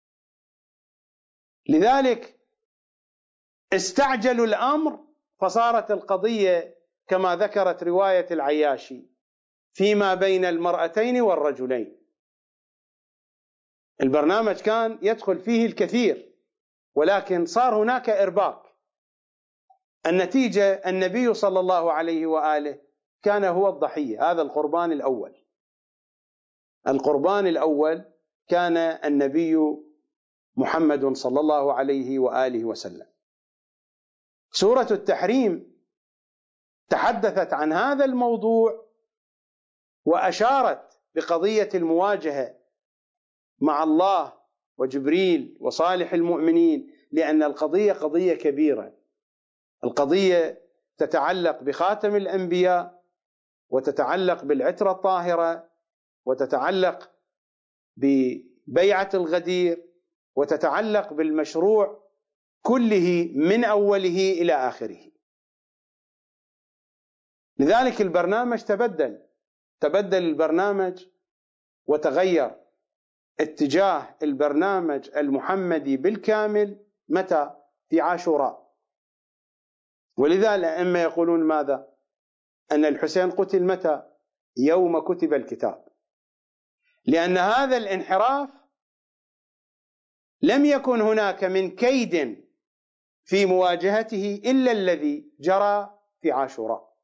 لذلك استعجلوا الأمر، فصارت القضية كما ذكرت رواية العياشي فيما بين المرأتين والرجلين. البرنامج كان يدخل فيه الكثير، ولكن صار هناك إرباك. النتيجة النبي صلى الله عليه وآله كان هو الضحية، هذا القربان الأول. القربان الأول كان النبي محمد صلى الله عليه وآله وسلم. سورة التحريم تحدثت عن هذا الموضوع وأشارت بقضية المواجهة مع الله وجبريل وصالح المؤمنين، لأن القضية قضية كبيرة. القضية تتعلق بخاتم الأنبياء، وتتعلق بالعترة الطاهرة، وتتعلق ببيعة الغدير، وتتعلق بالمشروع كله من أوله إلى آخره. لذلك البرنامج تبدل تبدل البرنامج وتغير اتجاه البرنامج المحمدي بالكامل. متى؟ في عاشوراء. ولذا الأئمة يقولون ماذا؟ أن الحسين قتل متى؟ يوم كتب الكتاب، لأن هذا الانحراف لم يكن هناك من كيد في مواجهته إلا الذي جرى في عاشوراء.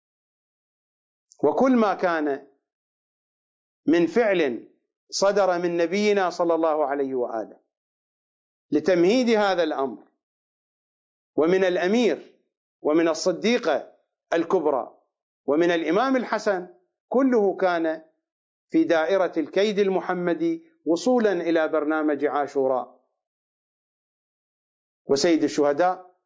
وكل ما كان من فعل صدر من نبينا صلى الله عليه وآله لتمهيد هذا الأمر ومن الأمير ومن الصديقة الكبرى ومن الإمام الحسن، كله كان في دائرة الكيد المحمدي وصولا إلى برنامج عاشوراء. وسيد الشهداء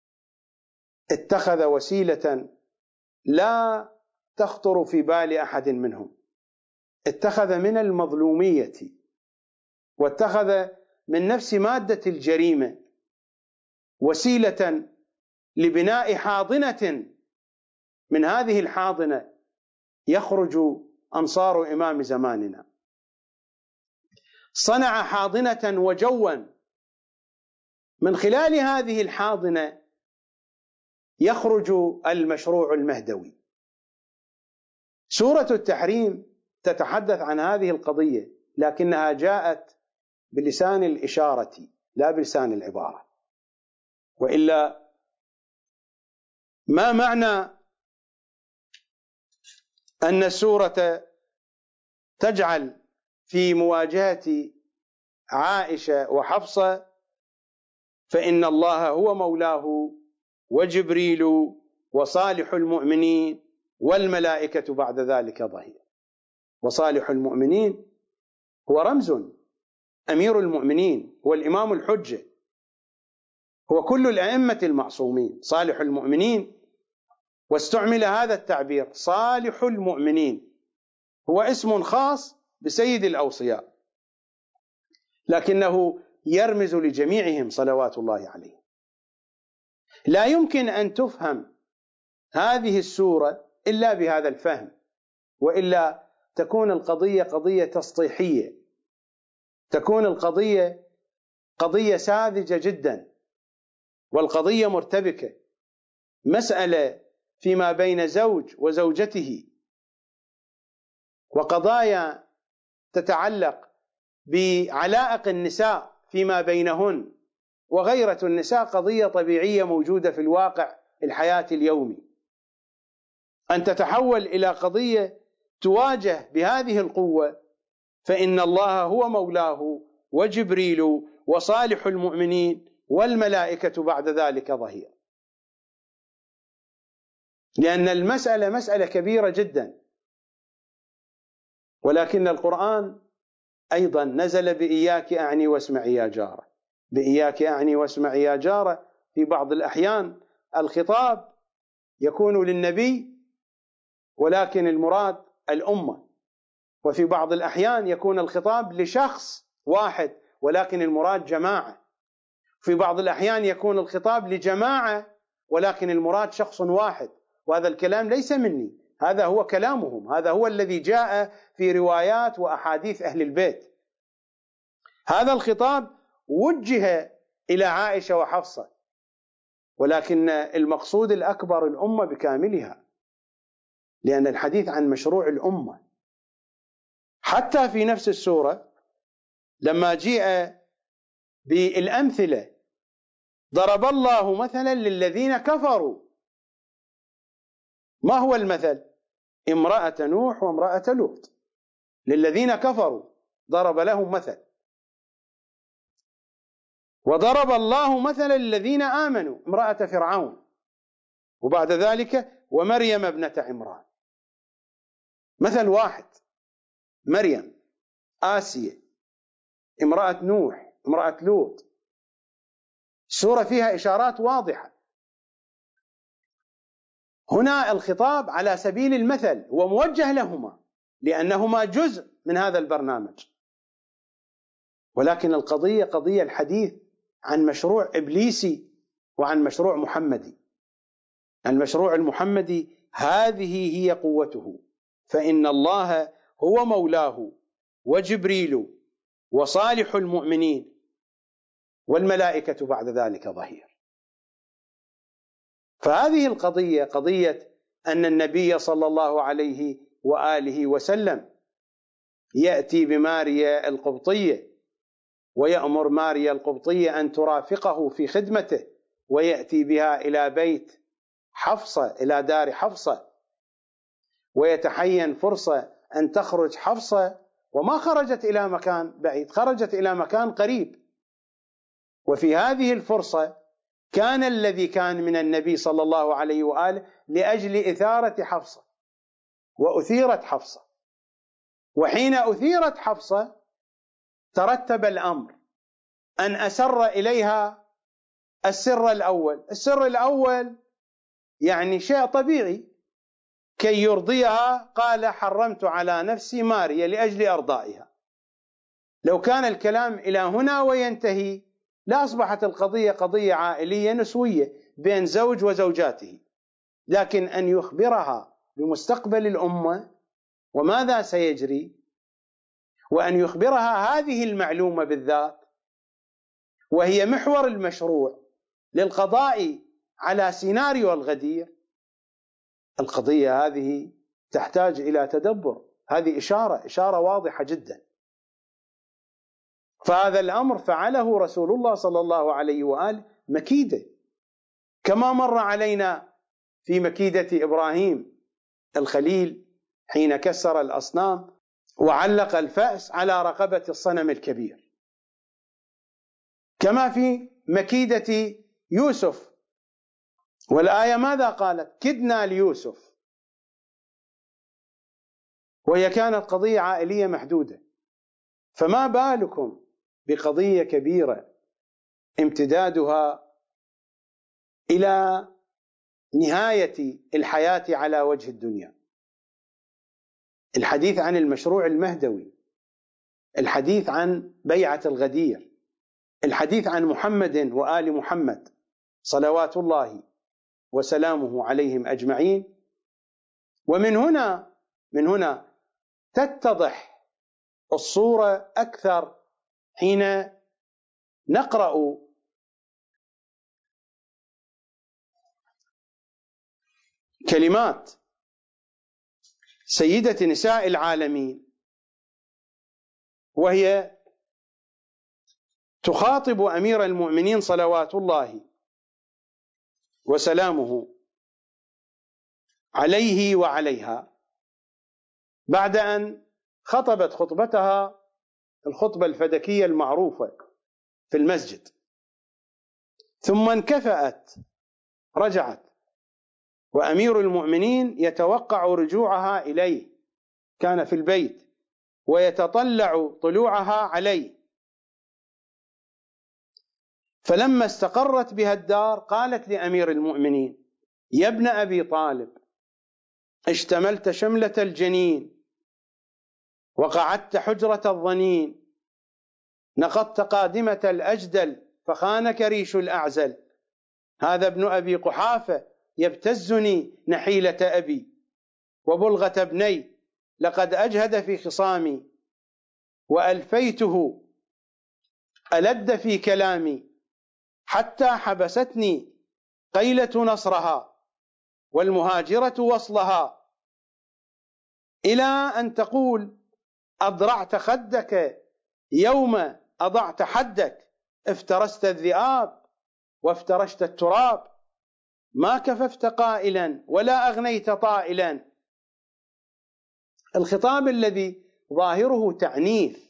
اتخذ وسيلة لا تخطر في بال أحد منهم، اتخذ من المظلومية واتخذ من نفس مادة الجريمة وسيلة لبناء حاضنة، من هذه الحاضنة يخرج أنصار إمام زماننا. صنع حاضنة وجوا، من خلال هذه الحاضنة يخرج المشروع المهدوي. سورة التحريم تتحدث عن هذه القضية، لكنها جاءت بلسان الإشارة لا بلسان العبارة، وإلا ما معنى أن السورة تجعل في مواجهة عائشة وحفصة فإن الله هو مولاه وجبريل وصالح المؤمنين والملائكة بعد ذلك ظهير. وصالح المؤمنين هو رمز، أمير المؤمنين هو الإمام الحجة، هو كل الأئمة المعصومين صالح المؤمنين. واستعمل هذا التعبير صالح المؤمنين، هو اسم خاص بسيد الأوصياء، لكنه يرمز لجميعهم صلوات الله عليه. لا يمكن أن تفهم هذه السورة إلا بهذا الفهم، وإلا تكون القضية قضية تسطيحية، تكون القضية قضية ساذجة جدا، والقضية مرتبكة، مسألة فيما بين زوج وزوجته، وقضايا تتعلق بعلائق النساء فيما بينهن، وغيرة النساء قضية طبيعية موجودة في الواقع الحياة اليومي. أن تتحول إلى قضية تواجه بهذه القوة، فإن الله هو مولاه وجبريل وصالح المؤمنين والملائكة بعد ذلك ظهير، لأن المسألة مسألة كبيرة جدا. ولكن القرآن أيضا نزل بإياك أعني واسمعي يا جارة، بإياك أعني واسمعي يا جارة. في بعض الأحيان الخطاب يكون للنبي ولكن المراد الأمة، وفي بعض الأحيان يكون الخطاب لشخص واحد ولكن المراد جماعة، في بعض الأحيان يكون الخطاب لجماعة ولكن المراد شخص واحد. وهذا الكلام ليس مني، هذا هو كلامهم، هذا هو الذي جاء في روايات وأحاديث أهل البيت. هذا الخطاب وجه إلى عائشة وحفصة، ولكن المقصود الأكبر الأمة بكاملها، لأن الحديث عن مشروع الأمة. حتى في نفس السورة لما جاء بالأمثلة ضرب الله مثلا للذين كفروا، ما هو المثل؟ امرأة نوح وامرأة لوط، للذين كفروا ضرب لهم مثل. وضرب الله مثلا للذين آمنوا امرأة فرعون، وبعد ذلك ومريم ابنة عمران. مثل واحد، مريم، آسيا، امرأة نوح، امرأة لوط. السورة فيها إشارات واضحة. هنا الخطاب على سبيل المثل هو موجه لهما لأنهما جزء من هذا البرنامج، ولكن القضية قضية الحديث عن مشروع إبليسي وعن مشروع محمدي. المشروع المحمدي هذه هي قوته، فإن الله هو مولاه وجبريل وصالح المؤمنين والملائكة بعد ذلك ظهير. فهذه القضية قضية أن النبي صلى الله عليه وآله وسلم يأتي بماريا القبطية ويأمر ماريا القبطية أن ترافقه في خدمته، ويأتي بها إلى بيت حفصة، إلى دار حفصة، ويتحين فرصة أن تخرج حفصة، وما خرجت إلى مكان بعيد، خرجت إلى مكان قريب. وفي هذه الفرصة كان الذي كان من النبي صلى الله عليه وآله لأجل إثارة حفصة، وأثيرت حفصة، وحين أثيرت حفصة ترتب الأمر أن أسر إليها السر الأول. السر الأول يعني شيء طبيعي، كي يرضيها قال حرمت على نفسي ماريا لأجل أرضائها. لو كان الكلام إلى هنا وينتهي لا أصبحت القضية قضية عائلية نسوية بين زوج وزوجاته، لكن أن يخبرها بمستقبل الأمة وماذا سيجري، وأن يخبرها هذه المعلومة بالذات وهي محور المشروع للقضاء على سيناريو الغدير، القضية هذه تحتاج إلى تدبر. هذه إشارة إشارة واضحة جدا. فهذا الأمر فعله رسول الله صلى الله عليه وآله مكيدة، كما مر علينا في مكيدة إبراهيم الخليل حين كسر الأصنام وعلق الفأس على رقبة الصنم الكبير، كما في مكيدة يوسف. والآية ماذا قالت؟ كدنا ليوسف، وهي كانت قضية عائلية محدودة. فما بالكم بقضية كبيرة امتدادها إلى نهاية الحياة على وجه الدنيا. الحديث عن المشروع المهدوي، الحديث عن بيعة الغدير، الحديث عن محمد وآل محمد صلوات الله وسلامه عليهم أجمعين. ومن هنا من هنا تتضح الصورة أكثر حين نقرأ كلمات سيدة نساء العالمين وهي تخاطب أمير المؤمنين صلوات الله وسلامه عليه وعليها، بعد أن خطبت خطبتها الخطبة الفدكية المعروفة في المسجد، ثم انكفأت رجعت، وأمير المؤمنين يتوقع رجوعها إليه، كان في البيت ويتطلع طلوعها عليه. فلما استقرت بها الدار قالت لأمير المؤمنين: يا ابن أبي طالب، اشتملت شملة الجنين وقعدت حجرة الظنين، نقضت قادمة الأجدل فخانك ريش الأعزل، هذا ابن أبي قحافة يبتزني نحيلة أبي وبلغة ابني، لقد أجهد في خصامي وألفيته ألد في كلامي، حتى حبستني قيلة نصرها والمهاجرة وصلها، إلى أن تقول: أضرعت خدك يوم أضعت حدك، افترست الذئاب وافترشت التراب، ما كففت قائلا ولا أغنيت طائلا. الخطاب الذي ظاهره تعنيف،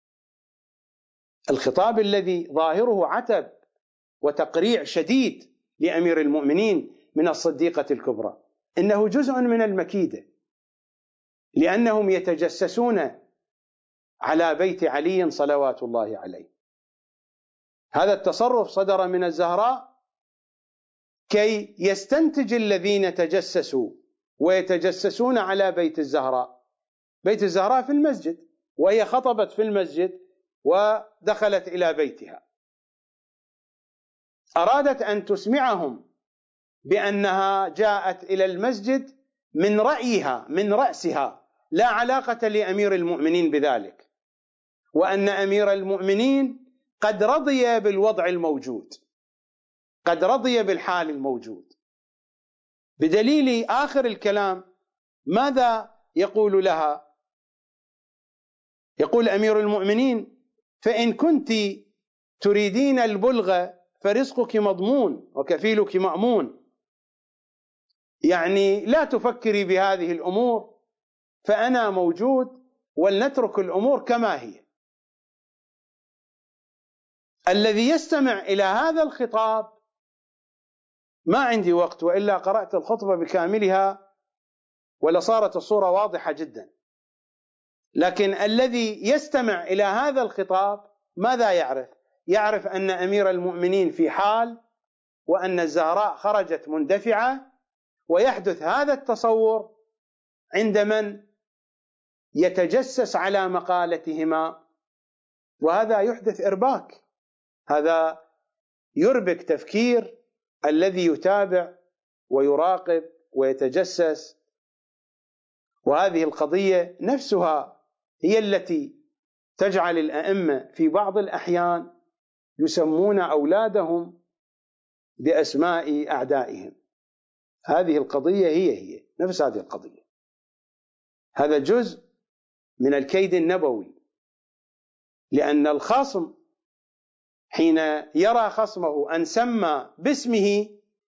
الخطاب الذي ظاهره عتب وتقريع شديد لأمير المؤمنين من الصديقة الكبرى، إنه جزء من المكيدة، لأنهم يتجسسون على بيت علي صلوات الله عليه. هذا التصرف صدر من الزهراء كي يستنتج الذين تجسسوا ويتجسسون على بيت الزهراء. بيت الزهراء في المسجد، وهي خطبت في المسجد ودخلت إلى بيتها، أرادت أن تسمعهم بأنها جاءت إلى المسجد من رأيها من رأسها، لا علاقة لأمير المؤمنين بذلك، وأن أمير المؤمنين قد رضي بالوضع الموجود، قد رضي بالحال الموجود، بدليل آخر الكلام ماذا يقول لها؟ يقول أمير المؤمنين: فإن كنت تريدين البلغة فرزقك مضمون وكفيلك مأمون، يعني لا تفكري بهذه الأمور، فأنا موجود، ولنترك الأمور كما هي. الذي يستمع إلى هذا الخطاب ما عندي وقت، وإلا قرأت الخطبة بكاملها ولصارت الصورة واضحة جدا. لكن الذي يستمع إلى هذا الخطاب ماذا يعرف؟ يعرف أن أمير المؤمنين في حال، وأن الزهراء خرجت مندفعة، ويحدث هذا التصور عند من يتجسس على مقالتهما، وهذا يحدث إرباك، هذا يربك تفكير الذي يتابع ويراقب ويتجسس. وهذه القضية نفسها هي التي تجعل الأئمة في بعض الأحيان يسمون أولادهم بأسماء أعدائهم. هذه القضية هي هي نفس هذه القضية، هذا جزء من الكيد النبوي، لأن الخصم حين يرى خصمه أن سمى باسمه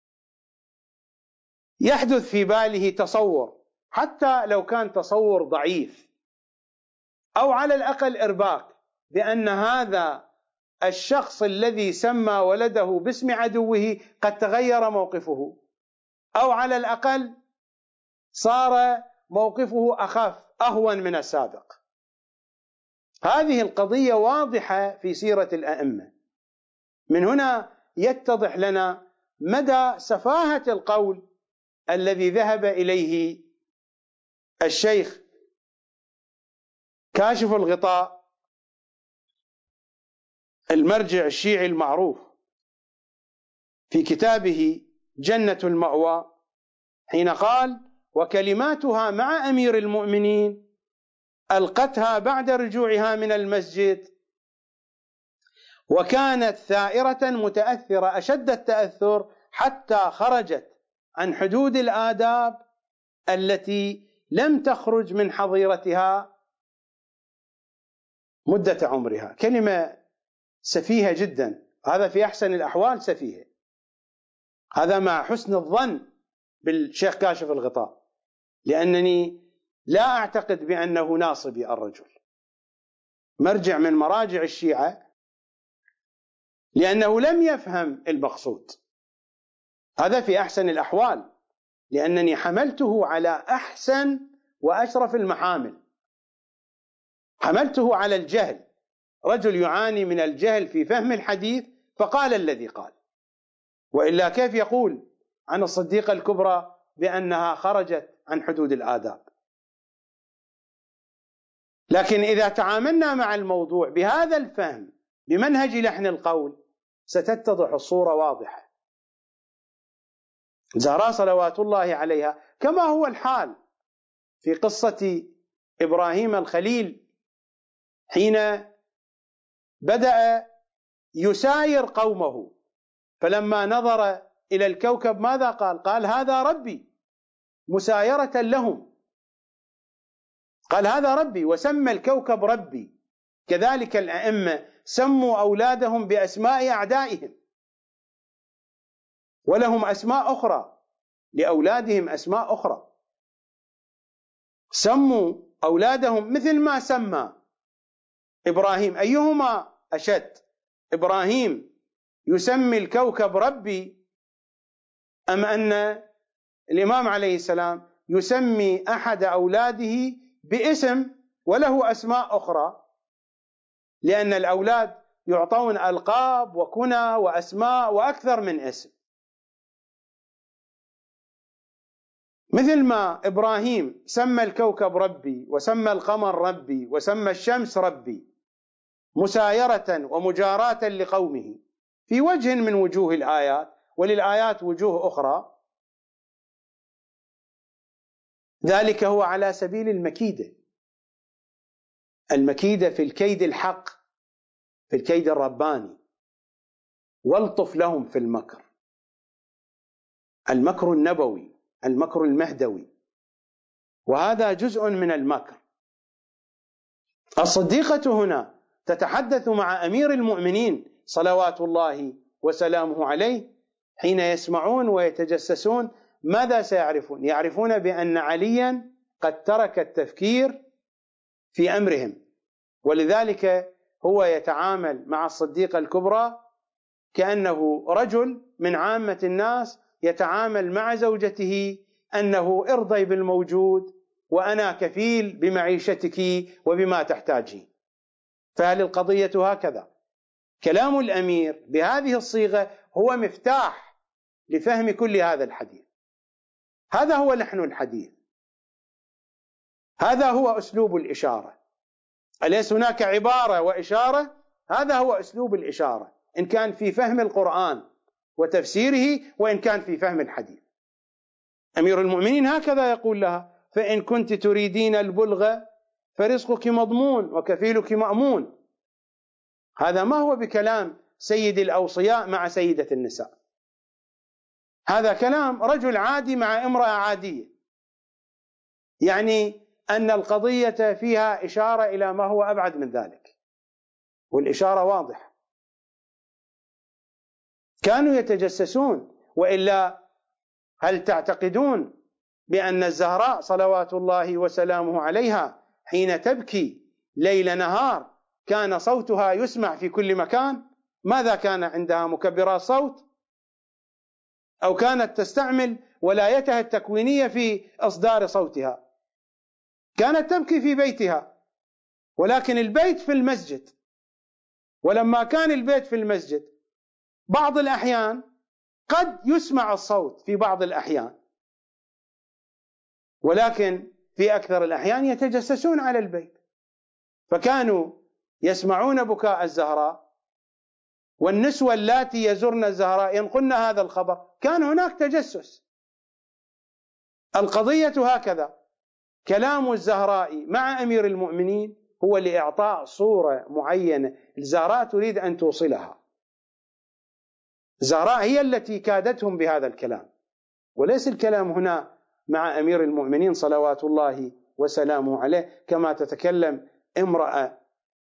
يحدث في باله تصور، حتى لو كان تصور ضعيف، أو على الأقل إرباك، بأن هذا الشخص الذي سمى ولده باسم عدوه قد تغير موقفه، أو على الأقل صار موقفه أخف أهون من السابق. هذه القضية واضحة في سيرة الأئمة. من هنا يتضح لنا مدى سفاهة القول الذي ذهب إليه الشيخ كاشف الغطاء، المرجع الشيعي المعروف، في كتابه جنة المأوى، حين قال: وكلماتها مع أمير المؤمنين ألقتها بعد رجوعها من المسجد، وكانت ثائرة متأثرة أشد التأثر حتى خرجت عن حدود الآداب التي لم تخرج من حظيرتها مدة عمرها. كلمة سفيهة جدا، هذا في أحسن الأحوال سفيهة، هذا مع حسن الظن بالشيخ كاشف الغطاء، لأنني لا أعتقد بأنه ناصبي الرجل، مرجع من مراجع الشيعة، لأنه لم يفهم المقصود. هذا في أحسن الأحوال، لأنني حملته على أحسن وأشرف المحامل، حملته على الجهل، رجل يعاني من الجهل في فهم الحديث فقال الذي قال، وإلا كيف يقول عن الصديقة الكبرى بأنها خرجت عن حدود الآداب؟ لكن إذا تعاملنا مع الموضوع بهذا الفهم بمنهج لحن القول ستتضح الصورة واضحة. زهراء صلوات الله عليها كما هو الحال في قصة إبراهيم الخليل، حين بدأ يساير قومه، فلما نظر إلى الكوكب ماذا قال؟ قال: هذا ربي، مسايرة لهم، قال: هذا ربي، وسمى الكوكب ربي. كذلك الأئمة سموا أولادهم بأسماء أعدائهم، ولهم أسماء أخرى، لأولادهم أسماء أخرى، سموا أولادهم مثل ما سمى إبراهيم. أيهما أشد؟ إبراهيم يسمي الكوكب ربي، أم أن الإمام عليه السلام يسمي أحد أولاده باسم وله أسماء أخرى؟ لأن الأولاد يعطون ألقاب وكنى وأسماء وأكثر من اسم. مثل ما إبراهيم سمى الكوكب ربي، وسمى القمر ربي، وسمى الشمس ربي، مسايرة ومجاراة لقومه في وجه من وجوه الآيات، وللآيات وجوه أخرى، ذلك هو على سبيل المكيدة، المكيدة في الكيد الحق، في الكيد الرباني. والطف لهم في المكر، المكر النبوي، المكر المهدوي، وهذا جزء من المكر. الصديقة هنا تتحدث مع أمير المؤمنين صلوات الله وسلامه عليه، حين يسمعون ويتجسسون ماذا سيعرفون؟ يعرفون بأن عليا قد ترك التفكير في أمرهم، ولذلك هو يتعامل مع الصديقة الكبرى كأنه رجل من عامة الناس يتعامل مع زوجته أنه ارضي بالموجود وأنا كفيل بمعيشتك وبما تحتاجين. فهل القضية هكذا؟ كلام الأمير بهذه الصيغة هو مفتاح لفهم كل هذا الحديث. هذا هو لحن الحديث، هذا هو أسلوب الإشارة. أليس هناك عبارة وإشارة؟ هذا هو أسلوب الإشارة، إن كان في فهم القرآن وتفسيره وإن كان في فهم الحديث. أمير المؤمنين هكذا يقول لها: فإن كنت تريدين البلغ فرزقك مضمون وكفيلك مأمون. هذا ما هو بكلام سيد الأوصياء مع سيدة النساء، هذا كلام رجل عادي مع امرأة عادية، يعني أن القضية فيها إشارة إلى ما هو أبعد من ذلك، والإشارة واضحة. كانوا يتجسسون، وإلا هل تعتقدون بأن الزهراء صلوات الله وسلامه عليها حين تبكي ليل نهار كان صوتها يسمع في كل مكان؟ ماذا كان عندها؟ مكبرات صوت؟ أو كانت تستعمل ولايتها التكوينية في إصدار صوتها؟ كانت تبكي في بيتها، ولكن البيت في المسجد، ولما كان البيت في المسجد بعض الأحيان قد يسمع الصوت في بعض الأحيان، ولكن في أكثر الأحيان يتجسسون على البيت، فكانوا يسمعون بكاء الزهراء، والنسوة اللاتي يزرن الزهراء ينقلن هذا الخبر. كان هناك تجسس. القضية هكذا، كلام الزهراء مع أمير المؤمنين هو لإعطاء صورة معينة الزهراء تريد أن توصلها. الزهراء هي التي كادتهم بهذا الكلام، وليس الكلام هنا مع أمير المؤمنين صلوات الله وسلامه عليه كما تتكلم امرأة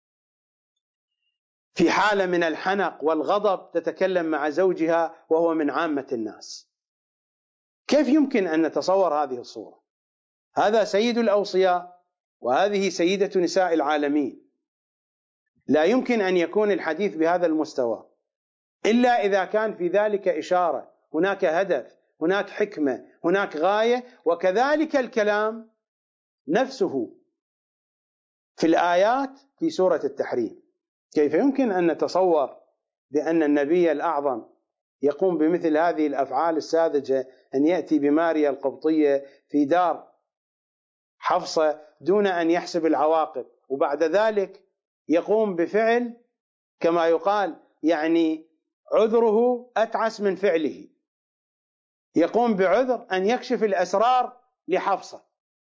في حالة من الحنق والغضب تتكلم مع زوجها وهو من عامة الناس. كيف يمكن أن نتصور هذه الصورة؟ هذا سيد الأوصياء وهذه سيدة نساء العالمين، لا يمكن أن يكون الحديث بهذا المستوى إلا إذا كان في ذلك إشارة، هناك هدف، هناك حكمة، هناك غاية. وكذلك الكلام نفسه في الآيات في سورة التحريم. كيف يمكن أن نتصور بأن النبي الأعظم يقوم بمثل هذه الأفعال الساذجة، أن يأتي بماريا القبطية في دار حفصة دون أن يحسب العواقب، وبعد ذلك يقوم بفعل كما يقال يعني عذره أتعس من فعله، يقوم بعذر أن يكشف الأسرار لحفصة.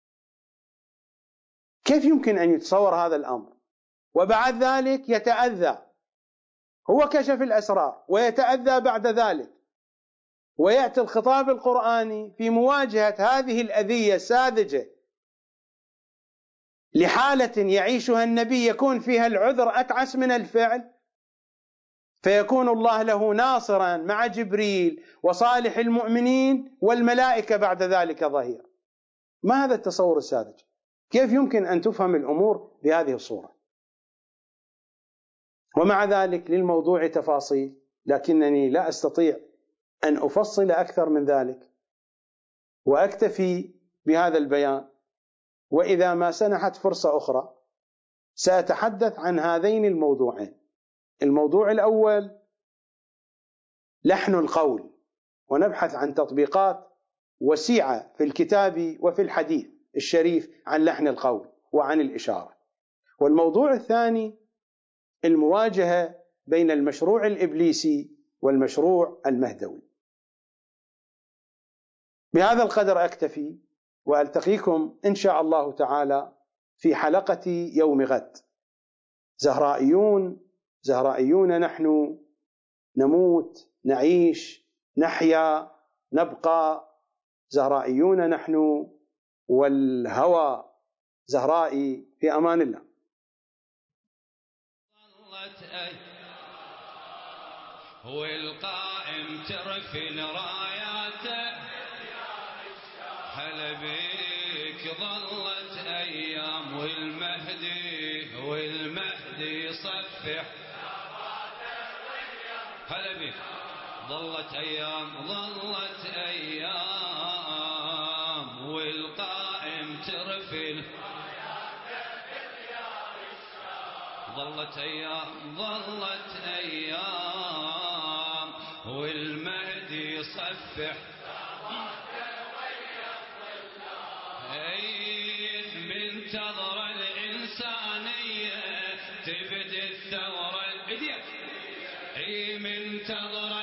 كيف يمكن أن يتصور هذا الأمر؟ وبعد ذلك يتأذى، هو كشف الأسرار ويتأذى بعد ذلك، ويأتي الخطاب القرآني في مواجهة هذه الأذية الساذجة لحالة يعيشها النبي يكون فيها العذر أتعس من الفعل، فيكون الله له ناصرا مع جبريل وصالح المؤمنين والملائكة بعد ذلك ظهير. ما هذا التصور الساذج؟ كيف يمكن أن تفهم الأمور بهذه الصورة؟ ومع ذلك للموضوع تفاصيل، لكنني لا أستطيع أن أفصل أكثر من ذلك، وأكتفي بهذا البيان. وإذا ما سنحت فرصة أخرى سأتحدث عن هذين الموضوعين. الموضوع الأول لحن القول، ونبحث عن تطبيقات وسيعة في الكتاب وفي الحديث الشريف عن لحن القول وعن الإشارة. والموضوع الثاني المواجهة بين المشروع الإبليسي والمشروع المهدوي. بهذا القدر أكتفي، وألتقيكم إن شاء الله تعالى في حلقة يوم غد. زهرائيون زهرائيون نحن، نموت، نعيش، نحيا، نبقى، زهرائيون نحن، والهوى زهرائي. في أمان الله. والقائم ترفل راياته، هلا بيك ظلت أيام، والمهدي والمهدي يصفح، هلا بيك ظلت أيام ظلت أيام والقائم ترفل ظلت أيام ظلت أيام والمهدي يصفح أي منتظر الإنسانية تبدي الثورة الإدية أي منتظر